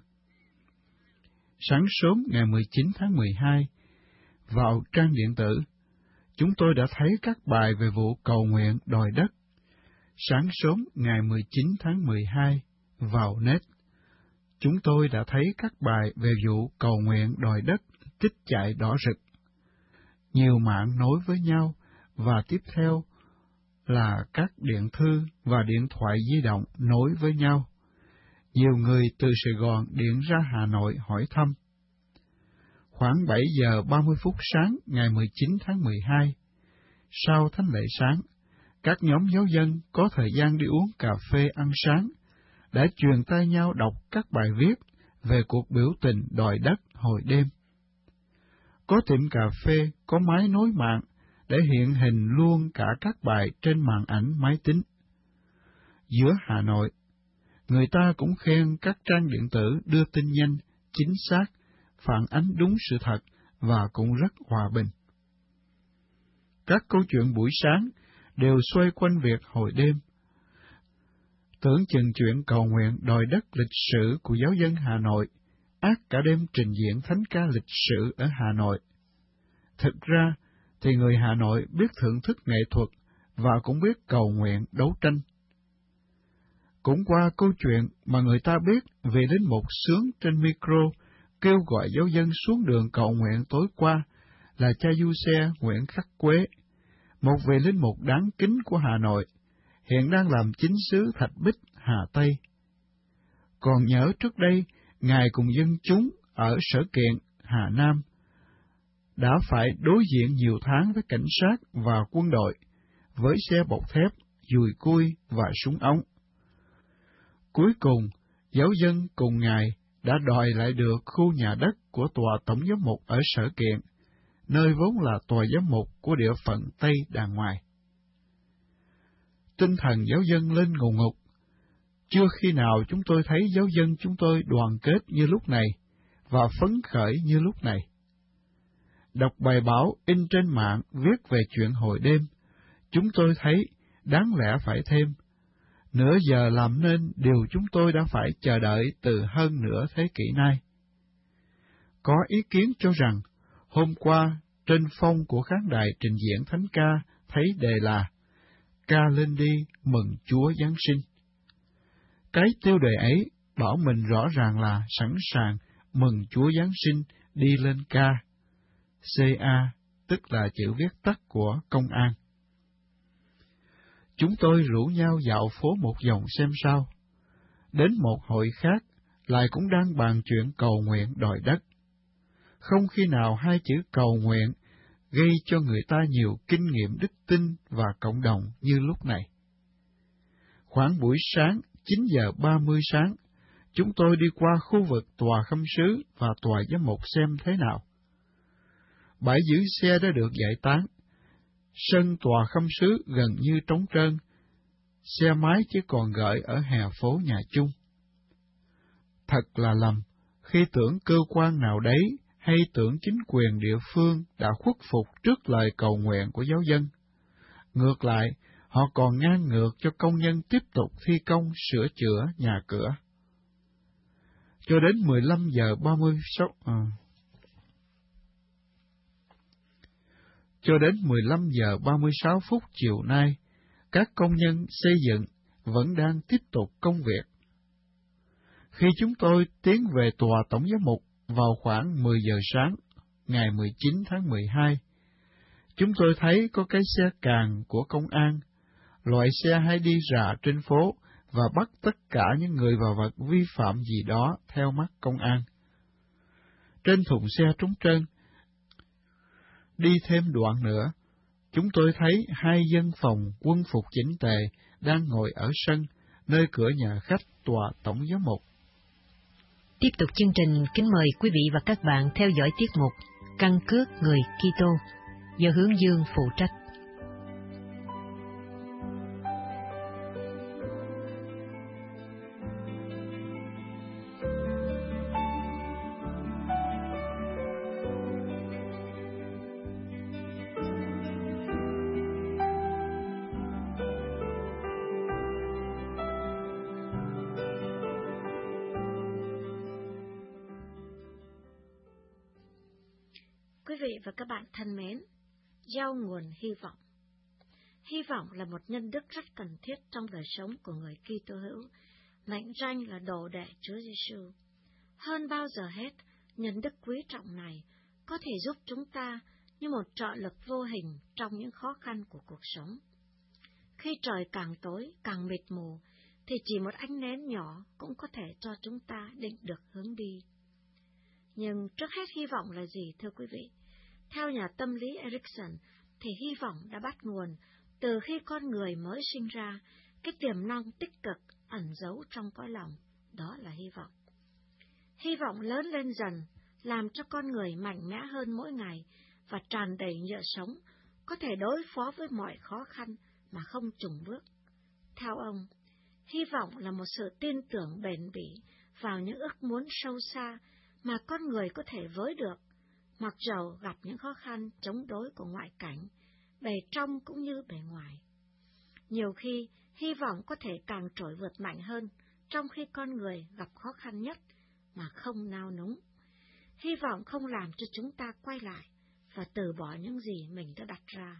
Sáng sớm ngày mười chín tháng mười hai, vào trang điện tử, chúng tôi đã thấy các bài về vụ cầu nguyện đòi đất. Sáng sớm ngày mười chín tháng mười hai, vào net, chúng tôi đã thấy các bài về vụ cầu nguyện đòi đất trích chạy đỏ rực. Nhiều mạng nối với nhau, và tiếp theo là các điện thư và điện thoại di động nối với nhau. Nhiều người từ Sài Gòn điện ra Hà Nội hỏi thăm. Khoảng bảy giờ ba mươi phút sáng ngày mười chín tháng mười hai, sau thánh lễ sáng, các nhóm giáo dân có thời gian đi uống cà phê ăn sáng, đã truyền tay nhau đọc các bài viết về cuộc biểu tình đòi đất hồi đêm. Có tiệm cà phê có máy nối mạng để hiện hình luôn cả các bài trên màn ảnh máy tính. Giữa Hà Nội, người ta cũng khen các trang điện tử đưa tin nhanh, chính xác, phản ánh đúng sự thật và cũng rất hòa bình. Các câu chuyện buổi sáng đều xoay quanh việc hồi đêm. Tưởng chừng chuyện cầu nguyện đòi đất lịch sử của giáo dân Hà Nội, ác cả đêm trình diễn thánh ca lịch sử ở Hà Nội. Thực ra thì người Hà Nội biết thưởng thức nghệ thuật và cũng biết cầu nguyện đấu tranh. Cũng qua câu chuyện mà người ta biết về linh mục sướng trên micro kêu gọi giáo dân xuống đường cầu nguyện tối qua là cha du xe Nguyễn Khắc Quế, một vị linh mục đáng kính của Hà Nội, hiện đang làm chính sứ Thạch Bích, Hà Tây. Còn nhớ trước đây, Ngài cùng dân chúng ở Sở Kiện, Hà Nam, đã phải đối diện nhiều tháng với cảnh sát và quân đội, với xe bọc thép, dùi cui và súng ống. Cuối cùng, giáo dân cùng Ngài đã đòi lại được khu nhà đất của tòa tổng giám mục ở Sở Kiện, nơi vốn là tòa giám mục của địa phận Tây đàng ngoài. Tinh thần giáo dân lên ngùn ngục. Chưa khi nào chúng tôi thấy giáo dân chúng tôi đoàn kết như lúc này và phấn khởi như lúc này. Đọc bài báo in trên mạng viết về chuyện hồi đêm, chúng tôi thấy đáng lẽ phải thêm. Nửa giờ làm nên điều chúng tôi đã phải chờ đợi từ hơn nửa thế kỷ nay. Có ý kiến cho rằng, hôm qua trên phong của khán đài trình diễn thánh ca thấy đề là ca lên đi mừng Chúa Giáng sinh. Cái tiêu đề ấy bảo mình rõ ràng là sẵn sàng mừng Chúa Giáng sinh đi lên ca. xê a, tức là chữ viết tắt của công an. Chúng tôi rủ nhau dạo phố một vòng xem sao. Đến một hội khác, lại cũng đang bàn chuyện cầu nguyện đòi đất. Không khi nào hai chữ cầu nguyện gây cho người ta nhiều kinh nghiệm đức tin và cộng đồng như lúc này. Khoảng buổi sáng, chín giờ ba mươi sáng, chúng tôi đi qua khu vực tòa khâm sứ và tòa giám mục xem thế nào. Bãi giữ xe đã được giải tán. Sân tòa khâm sứ gần như trống trơn, xe máy chỉ còn gửi ở hè phố nhà chung. Thật là lầm khi tưởng cơ quan nào đấy hay tưởng chính quyền địa phương đã khuất phục trước lời cầu nguyện của giáo dân. Ngược lại, họ còn ngang ngược cho công nhân tiếp tục thi công sửa chữa nhà cửa. Cho đến mười lăm giờ ba mươi sáu... À. Cho đến mười lăm giờ ba mươi sáu phút chiều nay, các công nhân xây dựng vẫn đang tiếp tục công việc. Khi chúng tôi tiến về tòa tổng giám mục vào khoảng mười giờ sáng, ngày mười chín tháng mười hai, chúng tôi thấy có cái xe càng của công an, loại xe hay đi rà trên phố và bắt tất cả những người và vật vi phạm gì đó theo mắt công an. Trên thùng xe trống trơn, đi thêm đoạn nữa, chúng tôi thấy hai dân phòng quân phục chỉnh tề đang ngồi ở sân, nơi cửa nhà khách tòa tổng giám mục.
Tiếp tục chương trình, kính mời quý vị và các bạn theo dõi tiết mục Căn cước người Kitô do Hướng Dương phụ trách.
Quý vị và các bạn thân mến, gieo nguồn hy vọng. Hy vọng là một nhân đức rất cần thiết trong đời sống của người Kitô hữu, mệnh danh là đồ đệ Chúa Giêsu. Hơn bao giờ hết, nhân đức quý trọng này có thể giúp chúng ta như một trợ lực vô hình trong những khó khăn của cuộc sống. Khi trời càng tối, càng mịt mù, thì chỉ một ánh nến nhỏ cũng có thể cho chúng ta định được hướng đi. Nhưng trước hết hy vọng là gì thưa quý vị? Theo nhà tâm lý Erikson, thì hy vọng đã bắt nguồn từ khi con người mới sinh ra, cái tiềm năng tích cực ẩn giấu trong cõi lòng, đó là hy vọng. Hy vọng lớn lên dần, làm cho con người mạnh mẽ hơn mỗi ngày và tràn đầy nhựa sống, có thể đối phó với mọi khó khăn mà không chùn bước. Theo ông, hy vọng là một sự tin tưởng bền bỉ vào những ước muốn sâu xa mà con người có thể với được, mặc dầu gặp những khó khăn chống đối của ngoại cảnh, bề trong cũng như bề ngoài. Nhiều khi, hy vọng có thể càng trỗi vượt mạnh hơn trong khi con người gặp khó khăn nhất mà không nao núng. Hy vọng không làm cho chúng ta quay lại và từ bỏ những gì mình đã đặt ra.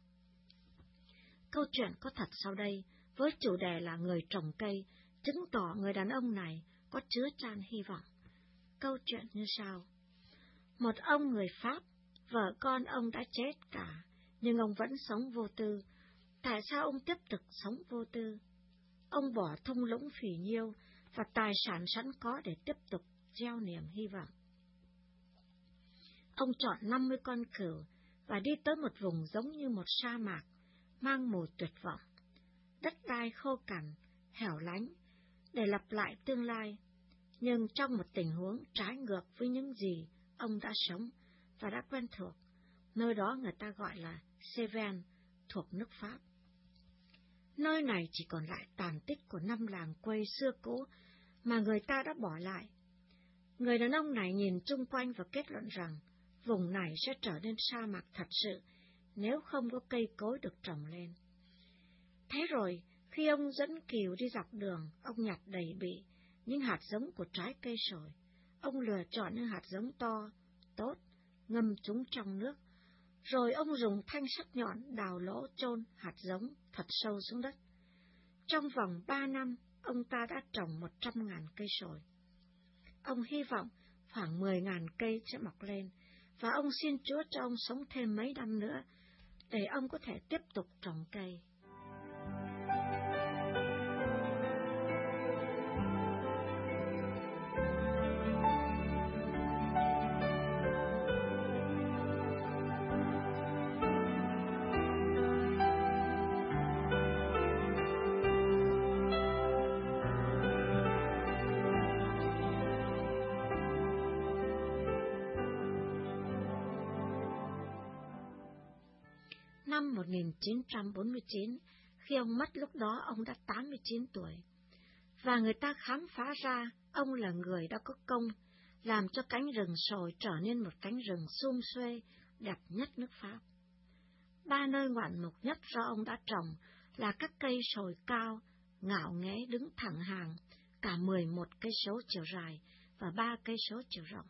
Câu chuyện có thật sau đây, với chủ đề là người trồng cây, chứng tỏ người đàn ông này có chứa chan hy vọng. Câu chuyện như sau. Một ông người Pháp, vợ con ông đã chết cả, nhưng ông vẫn sống vô tư. Tại sao ông tiếp tục sống vô tư? Ông bỏ thung lũng phì nhiêu và tài sản sẵn có để tiếp tục gieo niềm hy vọng. Ông chọn năm mươi con cừu và đi tới một vùng giống như một sa mạc, mang mùi tuyệt vọng, đất đai khô cằn, hẻo lánh, để lặp lại tương lai, nhưng trong một tình huống trái ngược với những gì ông đã sống và đã quen thuộc. Nơi đó người ta gọi là Cévennes, thuộc nước Pháp. Nơi này chỉ còn lại tàn tích của năm làng quê xưa cũ mà người ta đã bỏ lại. Người đàn ông này nhìn chung quanh và kết luận rằng vùng này sẽ trở nên sa mạc thật sự nếu không có cây cối được trồng lên. Thế rồi, khi ông dẫn cừu đi dọc đường, ông nhặt đầy bị những hạt giống của trái cây sồi. Ông lựa chọn những hạt giống to, tốt, ngâm chúng trong nước, rồi ông dùng thanh sắc nhọn đào lỗ chôn hạt giống thật sâu xuống đất. Trong vòng ba năm, ông ta đã trồng một trăm ngàn cây sồi. Ông hy vọng khoảng mười ngàn cây sẽ mọc lên, và ông xin Chúa cho ông sống thêm mấy năm nữa, để ông có thể tiếp tục trồng cây. Năm một nghìn chín trăm bốn mươi chín, khi ông mất lúc đó ông đã tám mươi chín tuổi, và người ta khám phá ra ông là người đã có công làm cho cánh rừng sồi trở nên một cánh rừng sum xuê đẹp nhất nước Pháp. Ba nơi ngoạn mục nhất do ông đã trồng là các cây sồi cao, ngạo nghễ đứng thẳng hàng, cả mười một cây số chiều dài và ba cây số chiều rộng.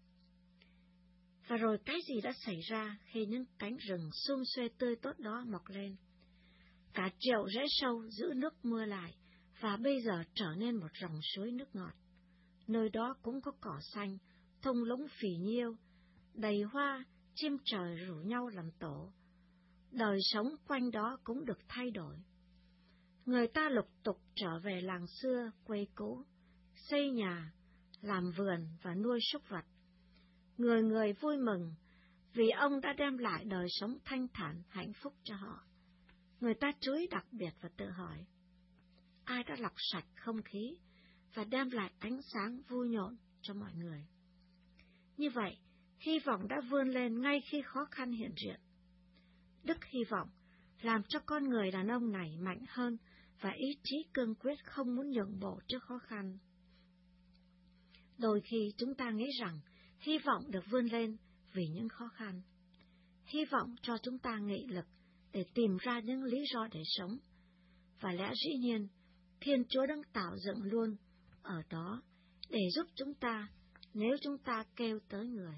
Và rồi cái gì đã xảy ra khi những cánh rừng sum xuê tươi tốt đó mọc lên? Cả triệu rễ sâu giữ nước mưa lại, và bây giờ trở nên một dòng suối nước ngọt. Nơi đó cũng có cỏ xanh, thung lũng phì nhiêu, đầy hoa, chim trời rủ nhau làm tổ. Đời sống quanh đó cũng được thay đổi. Người ta lục tục trở về làng xưa, quê cũ, xây nhà, làm vườn và nuôi súc vật. Người người vui mừng vì ông đã đem lại đời sống thanh thản, hạnh phúc cho họ. Người ta chú ý đặc biệt và tự hỏi, ai đã lọc sạch không khí và đem lại ánh sáng vui nhộn cho mọi người? Như vậy, hy vọng đã vươn lên ngay khi khó khăn hiện diện. Đức hy vọng làm cho con người đàn ông này mạnh hơn và ý chí cương quyết không muốn nhượng bộ trước khó khăn. Đôi khi chúng ta nghĩ rằng hy vọng được vươn lên vì những khó khăn. Hy vọng cho chúng ta nghị lực để tìm ra những lý do để sống. Và lẽ dĩ nhiên, Thiên Chúa đang tạo dựng luôn ở đó để giúp chúng ta nếu chúng ta kêu tới Người.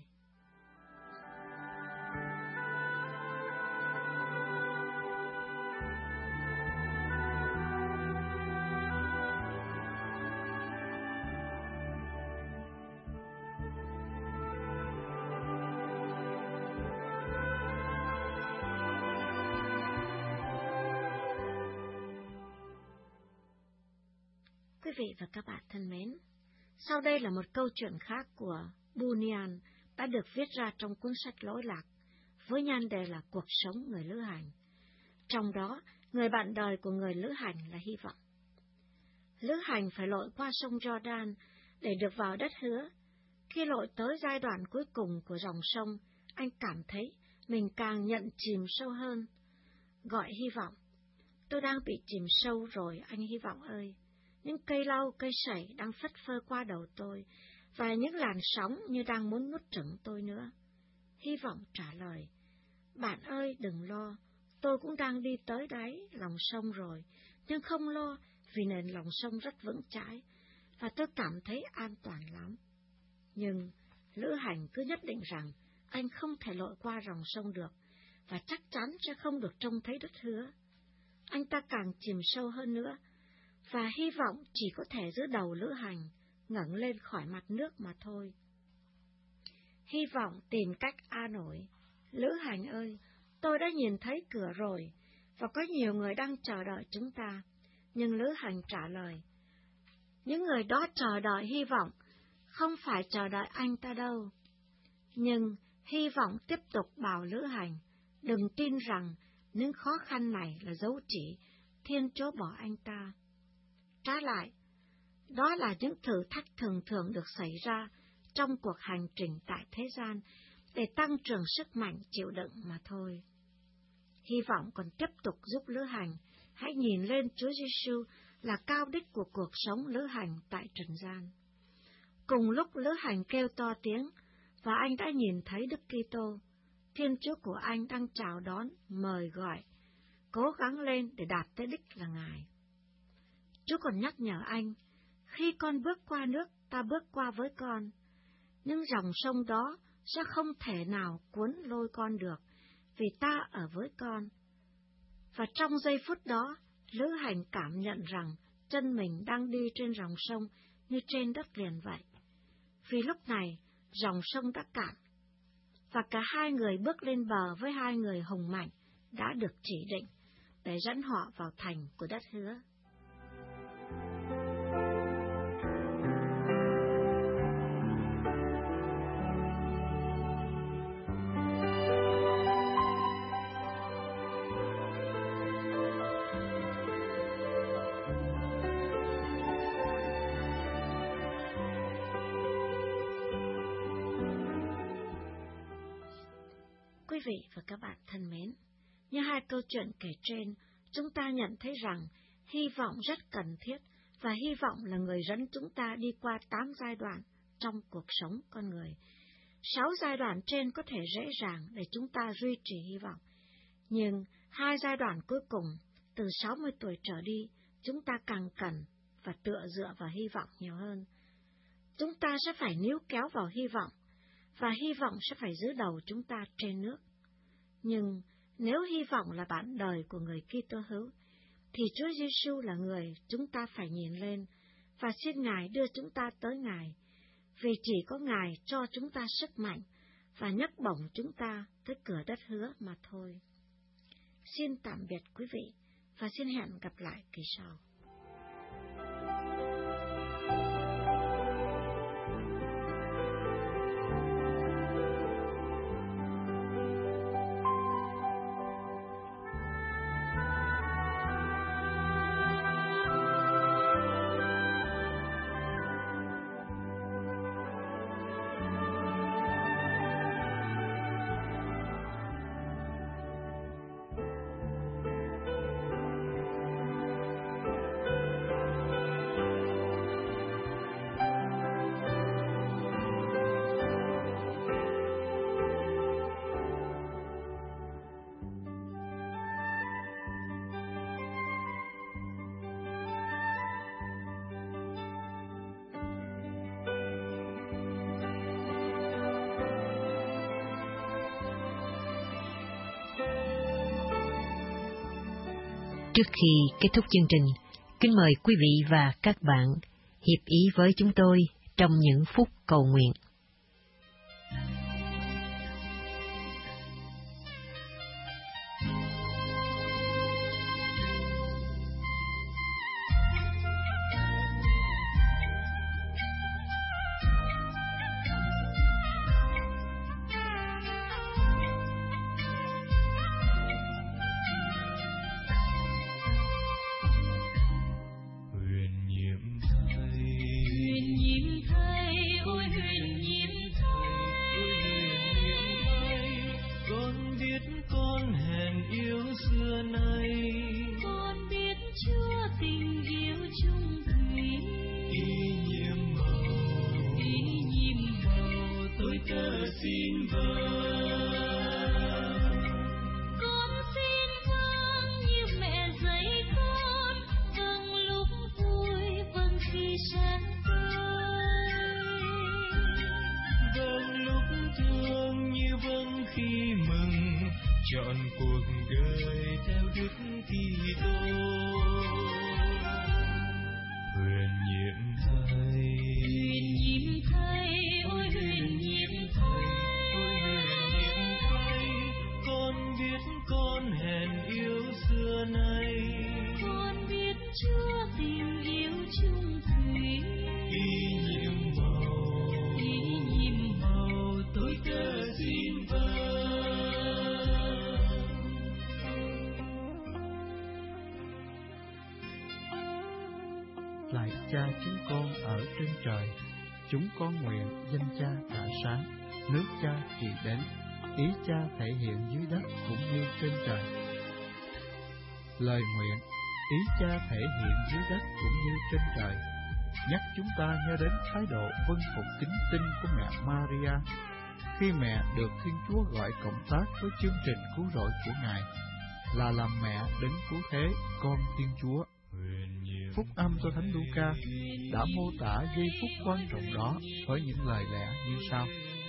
Quý vị và các bạn thân mến, sau đây là một câu chuyện khác của Bunyan đã được viết ra trong cuốn sách Lỗi Lạc, với nhan đề là Cuộc sống người lữ hành. Trong đó, người bạn đời của người lữ hành là hy vọng. Lữ hành phải lội qua sông Jordan để được vào đất hứa. Khi lội tới giai đoạn cuối cùng của dòng sông, anh cảm thấy mình càng nhận chìm sâu hơn. Gọi hy vọng, tôi đang bị chìm sâu rồi anh hy vọng ơi. Những cây lau, cây sẩy đang phất phơ qua đầu tôi, và những làn sóng như đang muốn nuốt chửng tôi nữa. Hy vọng trả lời, bạn ơi đừng lo, tôi cũng đang đi tới đáy lòng sông rồi, nhưng không lo vì nền lòng sông rất vững chãi, và tôi cảm thấy an toàn lắm. Nhưng lữ hành cứ nhất định rằng anh không thể lội qua dòng sông được, và chắc chắn sẽ không được trông thấy đất hứa. Anh ta càng chìm sâu hơn nữa, và hy vọng chỉ có thể giữ đầu lữ hành ngẩng lên khỏi mặt nước mà thôi. Hy vọng tìm cách an ủi: lữ hành ơi, tôi đã nhìn thấy cửa rồi, và có nhiều người đang chờ đợi chúng ta. Nhưng lữ hành trả lời: những người đó chờ đợi hy vọng, không phải chờ đợi anh ta đâu. Nhưng hy vọng tiếp tục bảo lữ hành đừng tin rằng những khó khăn này là dấu chỉ Thiên Chúa bỏ anh ta. Trái lại, đó là những thử thách thường thường được xảy ra trong cuộc hành trình tại thế gian để tăng trưởng sức mạnh chịu đựng mà thôi. Hy vọng còn tiếp tục giúp lữ hành hãy nhìn lên Chúa Giêsu là cao đích của cuộc sống lữ hành tại trần gian. Cùng lúc lữ hành kêu to tiếng, và anh đã nhìn thấy Đức Kitô, Thiên Chúa của anh đang chào đón, mời gọi, cố gắng lên để đạt tới đích là Ngài. Chúa còn nhắc nhở anh: khi con bước qua nước, ta bước qua với con. Nhưng dòng sông đó sẽ không thể nào cuốn lôi con được, vì ta ở với con. Và trong giây phút đó, lữ hành cảm nhận rằng chân mình đang đi trên dòng sông như trên đất liền vậy. Vì lúc này, dòng sông đã cạn, và cả hai người bước lên bờ với hai người hùng mạnh đã được chỉ định để dẫn họ vào thành của đất hứa. Quý vị và các bạn thân mến, như hai câu chuyện kể trên, chúng ta nhận thấy rằng hy vọng rất cần thiết, và hy vọng là người dẫn chúng ta đi qua tám giai đoạn trong cuộc sống con người. Sáu giai đoạn trên có thể dễ dàng để chúng ta duy trì hy vọng, nhưng hai giai đoạn cuối cùng, từ sáu mươi tuổi trở đi, chúng ta càng cần và tựa dựa vào hy vọng nhiều hơn. Chúng ta sẽ phải níu kéo vào hy vọng, và hy vọng sẽ phải giữ đầu chúng ta trên nước. Nhưng nếu hy vọng là bản đời của người Kitô hữu, thì Chúa Giêsu là người chúng ta phải nhìn lên và xin Ngài đưa chúng ta tới Ngài, vì chỉ có Ngài cho chúng ta sức mạnh và nhấc bổng chúng ta tới cửa đất hứa mà thôi. Xin tạm biệt quý vị và xin hẹn gặp lại kỳ sau.
Trước khi kết thúc chương trình, kính mời quý vị và các bạn hiệp ý với chúng tôi trong những phút cầu nguyện.
Huyền nhiệm Thầy, ôi huyền chọn cuộc đời theo Đức Kitô. Huyền nhiệm Thầy,
huyền nhiệm Thầy, ôi huyền nhiệm Thầy,
ôi huyền nhiệm Thầy, con biết con hèn yếu xưa nay,
con biết Chúa tình yêu chung thủy.
y nhiệm màu,
y nhiệm màu
tôi cớ xin vâng.
Lạy Cha chúng con ở trên trời, chúng con nguyện danh Cha tỏa sáng, nước Cha trị đến, ý Cha thể hiện dưới đất cũng như trên trời. Lời nguyện, ý Cha thể hiện dưới đất cũng như trên trời, nhắc chúng ta nhớ đến thái độ vâng phục kính tin của mẹ Maria khi mẹ được Thiên Chúa gọi cộng tác với chương trình cứu rỗi của Ngài là làm mẹ đấng cứu thế con Thiên Chúa. Phúc âm do Thánh Luca đã mô tả giây phút quan trọng đó với những lời lẽ như sau: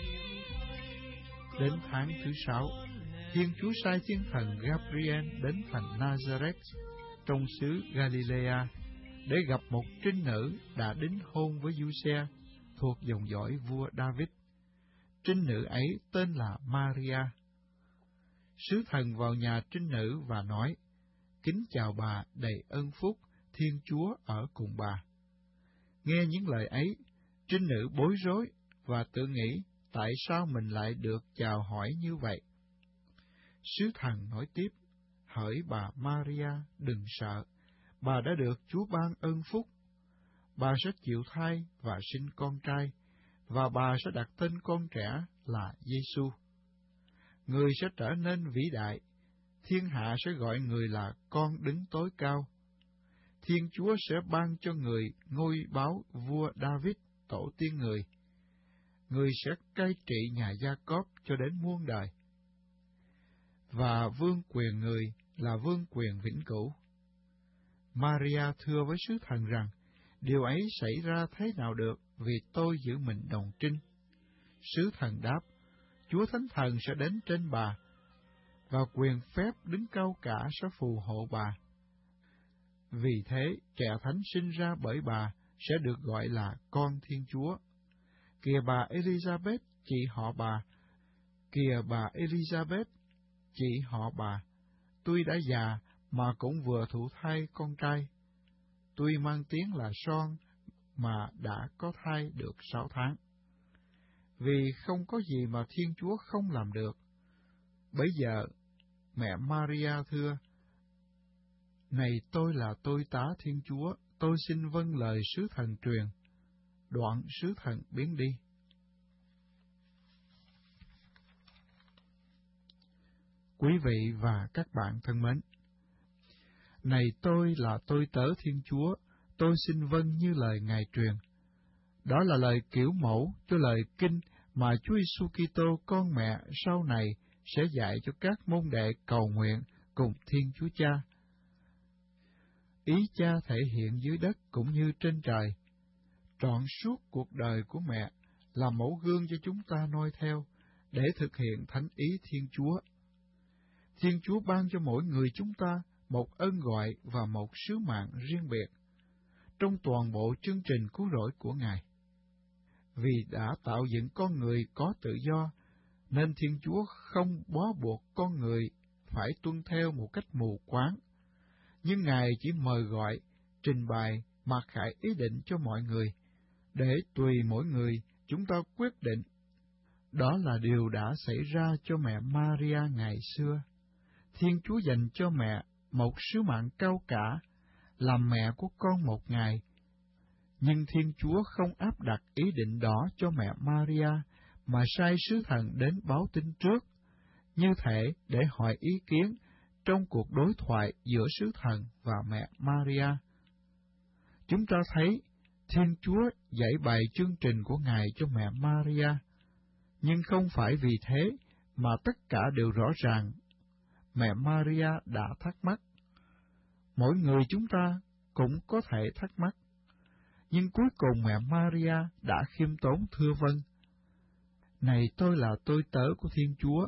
Đến tháng thứ sáu, Thiên Chúa sai thiên thần Gabriel đến thành Nazareth trong xứ Galilea để gặp một trinh nữ đã đính hôn với Giuse thuộc dòng dõi vua David. Trinh nữ ấy tên là Maria. Sứ thần vào nhà trinh nữ và nói: Kính chào bà đầy ơn phúc, Thiên Chúa ở cùng bà. Nghe những lời ấy, trinh nữ bối rối và tự nghĩ tại sao mình lại được chào hỏi như vậy. Sứ thần nói tiếp: Hỡi bà Maria, đừng sợ, bà đã được Chúa ban ơn phúc. Bà sẽ chịu thai và sinh con trai, và bà sẽ đặt tên con trẻ là Giêsu. Người sẽ trở nên vĩ đại, thiên hạ sẽ gọi người là con đứng tối cao. Thiên Chúa sẽ ban cho người ngôi báu vua David, tổ tiên người. Người sẽ cai trị nhà Gia-cốp cho đến muôn đời, và vương quyền người là vương quyền vĩnh cửu. Maria thưa với sứ thần rằng, điều ấy xảy ra thế nào được, vì tôi giữ mình đồng trinh. Sứ thần đáp: Chúa Thánh Thần sẽ đến trên bà, và quyền phép đứng cao cả sẽ phù hộ bà. Vì thế, trẻ thánh sinh ra bởi bà sẽ được gọi là con Thiên Chúa. Kìa bà Elizabeth, chị họ bà, kìa bà Elizabeth, chị họ bà, tuy đã già mà cũng vừa thụ thai con trai. Tuy mang tiếng là son mà đã có thai được sáu tháng. Vì không có gì mà Thiên Chúa không làm được. Bấy giờ, mẹ Maria thưa: Này tôi là tôi tá Thiên Chúa, tôi xin vâng lời sứ thần truyền. Đoạn sứ thần biến đi. Quý vị và các bạn thân mến, này tôi là tôi tớ Thiên Chúa, tôi xin vâng như lời Ngài truyền. Đó là lời kiểu mẫu cho lời kinh mà Chúa Giêsu Kitô con mẹ sau này sẽ dạy cho các môn đệ cầu nguyện cùng Thiên Chúa Cha. Ý Cha thể hiện dưới đất cũng như trên trời. Trọn suốt cuộc đời của mẹ là mẫu gương cho chúng ta noi theo để thực hiện thánh ý Thiên Chúa. Thiên Chúa ban cho mỗi người chúng ta một ơn gọi và một sứ mạng riêng biệt trong toàn bộ chương trình cứu rỗi của Ngài. Vì đã tạo dựng con người có tự do, nên Thiên Chúa không bó buộc con người phải tuân theo một cách mù quáng, nhưng Ngài chỉ mời gọi, trình bày, mặc khải ý định cho mọi người, để tùy mỗi người chúng ta quyết định. Đó là điều đã xảy ra cho mẹ Maria ngày xưa. Thiên Chúa dành cho mẹ một sứ mạng cao cả, làm mẹ của con một ngày. Nhưng Thiên Chúa không áp đặt ý định đó cho mẹ Maria, mà sai sứ thần đến báo tin trước, như thể để hỏi ý kiến trong cuộc đối thoại giữa sứ thần và mẹ Maria. Chúng ta thấy Thiên Chúa dạy bày chương trình của Ngài cho mẹ Maria, nhưng không phải vì thế mà tất cả đều rõ ràng. Mẹ Maria đã thắc mắc. Mỗi người chúng ta cũng có thể thắc mắc, nhưng cuối cùng mẹ Maria đã khiêm tốn thưa vâng. Này tôi là tôi tớ của Thiên Chúa,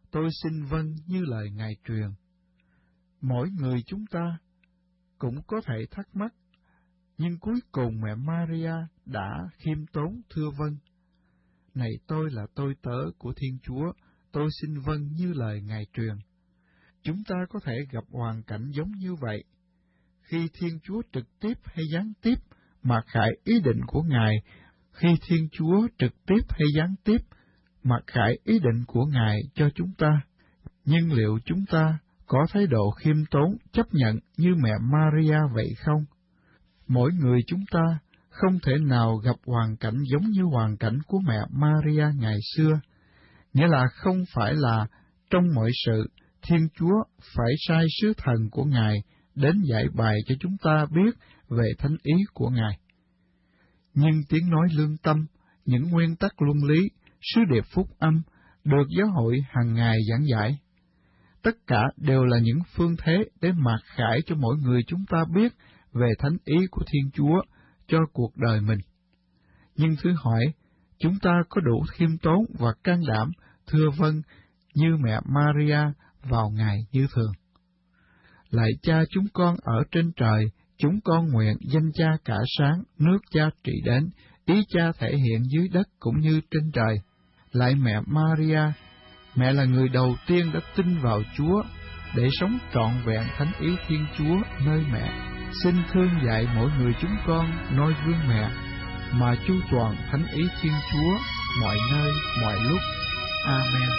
tôi xin vâng như lời Ngài truyền. Mỗi người chúng ta cũng có thể thắc mắc, nhưng cuối cùng mẹ Maria đã khiêm tốn thưa vâng. Này tôi là tôi tớ của Thiên Chúa, tôi xin vâng như lời Ngài truyền. Chúng ta có thể gặp hoàn cảnh giống như vậy, khi Thiên Chúa trực tiếp hay gián tiếp mặc khải ý định của Ngài, khi Thiên Chúa trực tiếp hay gián tiếp mặc khải ý định của Ngài cho chúng ta. Nhưng liệu chúng ta có thái độ khiêm tốn chấp nhận như mẹ Maria vậy không? Mỗi người chúng ta không thể nào gặp hoàn cảnh giống như hoàn cảnh của mẹ Maria ngày xưa, nghĩa là không phải là trong mọi sự Thiên Chúa phải sai sứ thần của Ngài đến dạy bài cho chúng ta biết về thánh ý của Ngài. Nhưng tiếng nói lương tâm, những nguyên tắc luân lý, sứ điệp phúc âm được giáo hội hàng ngày giảng giải. Tất cả đều là những phương thế để mặc khải cho mỗi người chúng ta biết về thánh ý của Thiên Chúa cho cuộc đời mình. Nhưng thử hỏi, chúng ta có đủ khiêm tốn và can đảm thưa vâng như mẹ Maria vào ngày như thường? Lạy Cha chúng con ở trên trời, chúng con nguyện danh Cha cả sáng, nước Cha trị đến, ý Cha thể hiện dưới đất cũng như trên trời. Lạy mẹ Maria, mẹ là người đầu tiên đã tin vào Chúa để sống trọn vẹn thánh ý Thiên Chúa nơi mẹ. Xin thương dạy mỗi người chúng con noi gương mẹ, mà chu toàn thánh ý Thiên Chúa mọi nơi, mọi lúc. Amen.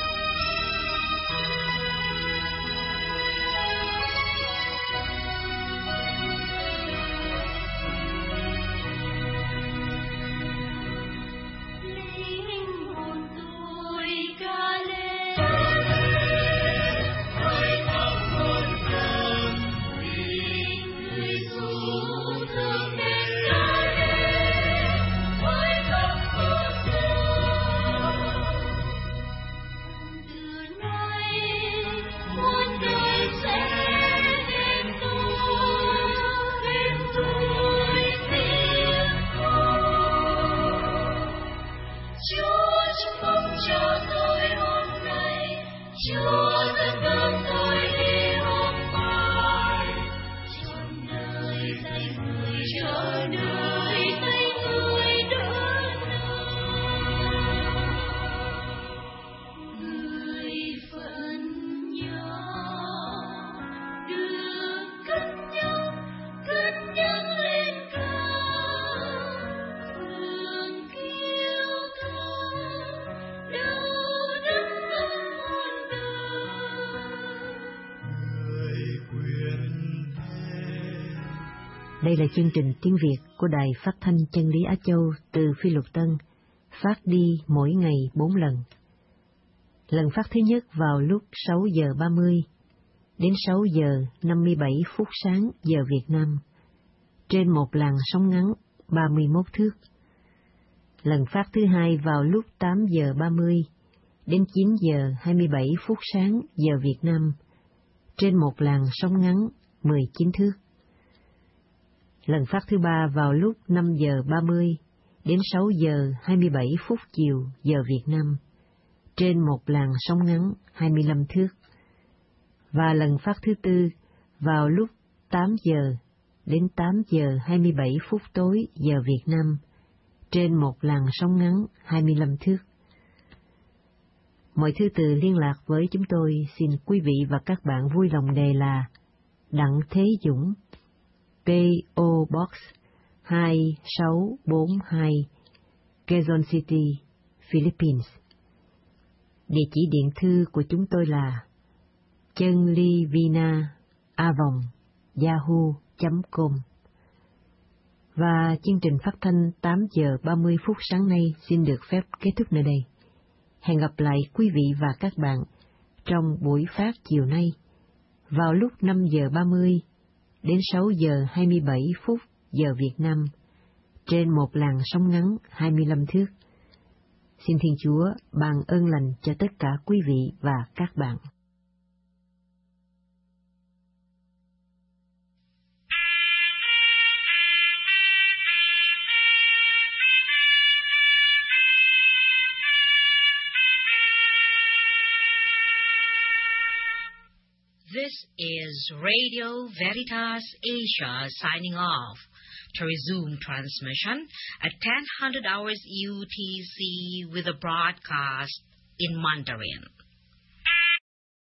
Đây là chương trình tiếng Việt của Đài Phát thanh Chân lý Á Châu từ Phi Luật Tân, phát đi mỗi ngày bốn lần. Lần phát thứ nhất vào lúc sáu giờ ba mươi đến sáu giờ năm mươi bảy phút sáng giờ Việt Nam, trên một làn sóng ngắn ba mươi mốt thước. Lần phát thứ hai vào lúc tám giờ ba mươi đến chín giờ hai mươi bảy phút sáng giờ Việt Nam, trên một làn sóng ngắn mười chín thước. Lần phát thứ ba vào lúc năm giờ ba mươi đến sáu giờ hai mươi bảy phút chiều giờ Việt Nam, trên một làn sóng ngắn hai mươi lăm thước. Và lần phát thứ tư vào lúc tám giờ đến tám giờ hai mươi bảy phút tối giờ Việt Nam, trên một làn sóng ngắn hai mươi lăm thước. Mọi thư từ liên lạc với chúng tôi xin quý vị và các bạn vui lòng đề là Đặng Thế Dũng, pê ô Box hai sáu bốn hai, Quezon City, Philippines. Địa chỉ điện thư của chúng tôi là chân ly vina a vòng yahoo chấm com. Và chương trình phát thanh tám giờ ba mươi phút sáng nay xin được phép kết thúc nơi đây. Hẹn gặp lại quý vị và các bạn trong buổi phát chiều nay vào lúc năm giờ ba mươi đến sáu giờ hai mươi bảy phút giờ Việt Nam, trên một làn sóng ngắn hai mươi lăm thước. Xin Thiên Chúa ban ơn lành cho tất cả quý vị và các bạn.
This is Radio Veritas Asia signing off. To resume transmission at ten hundred hours U T C with a broadcast in Mandarin.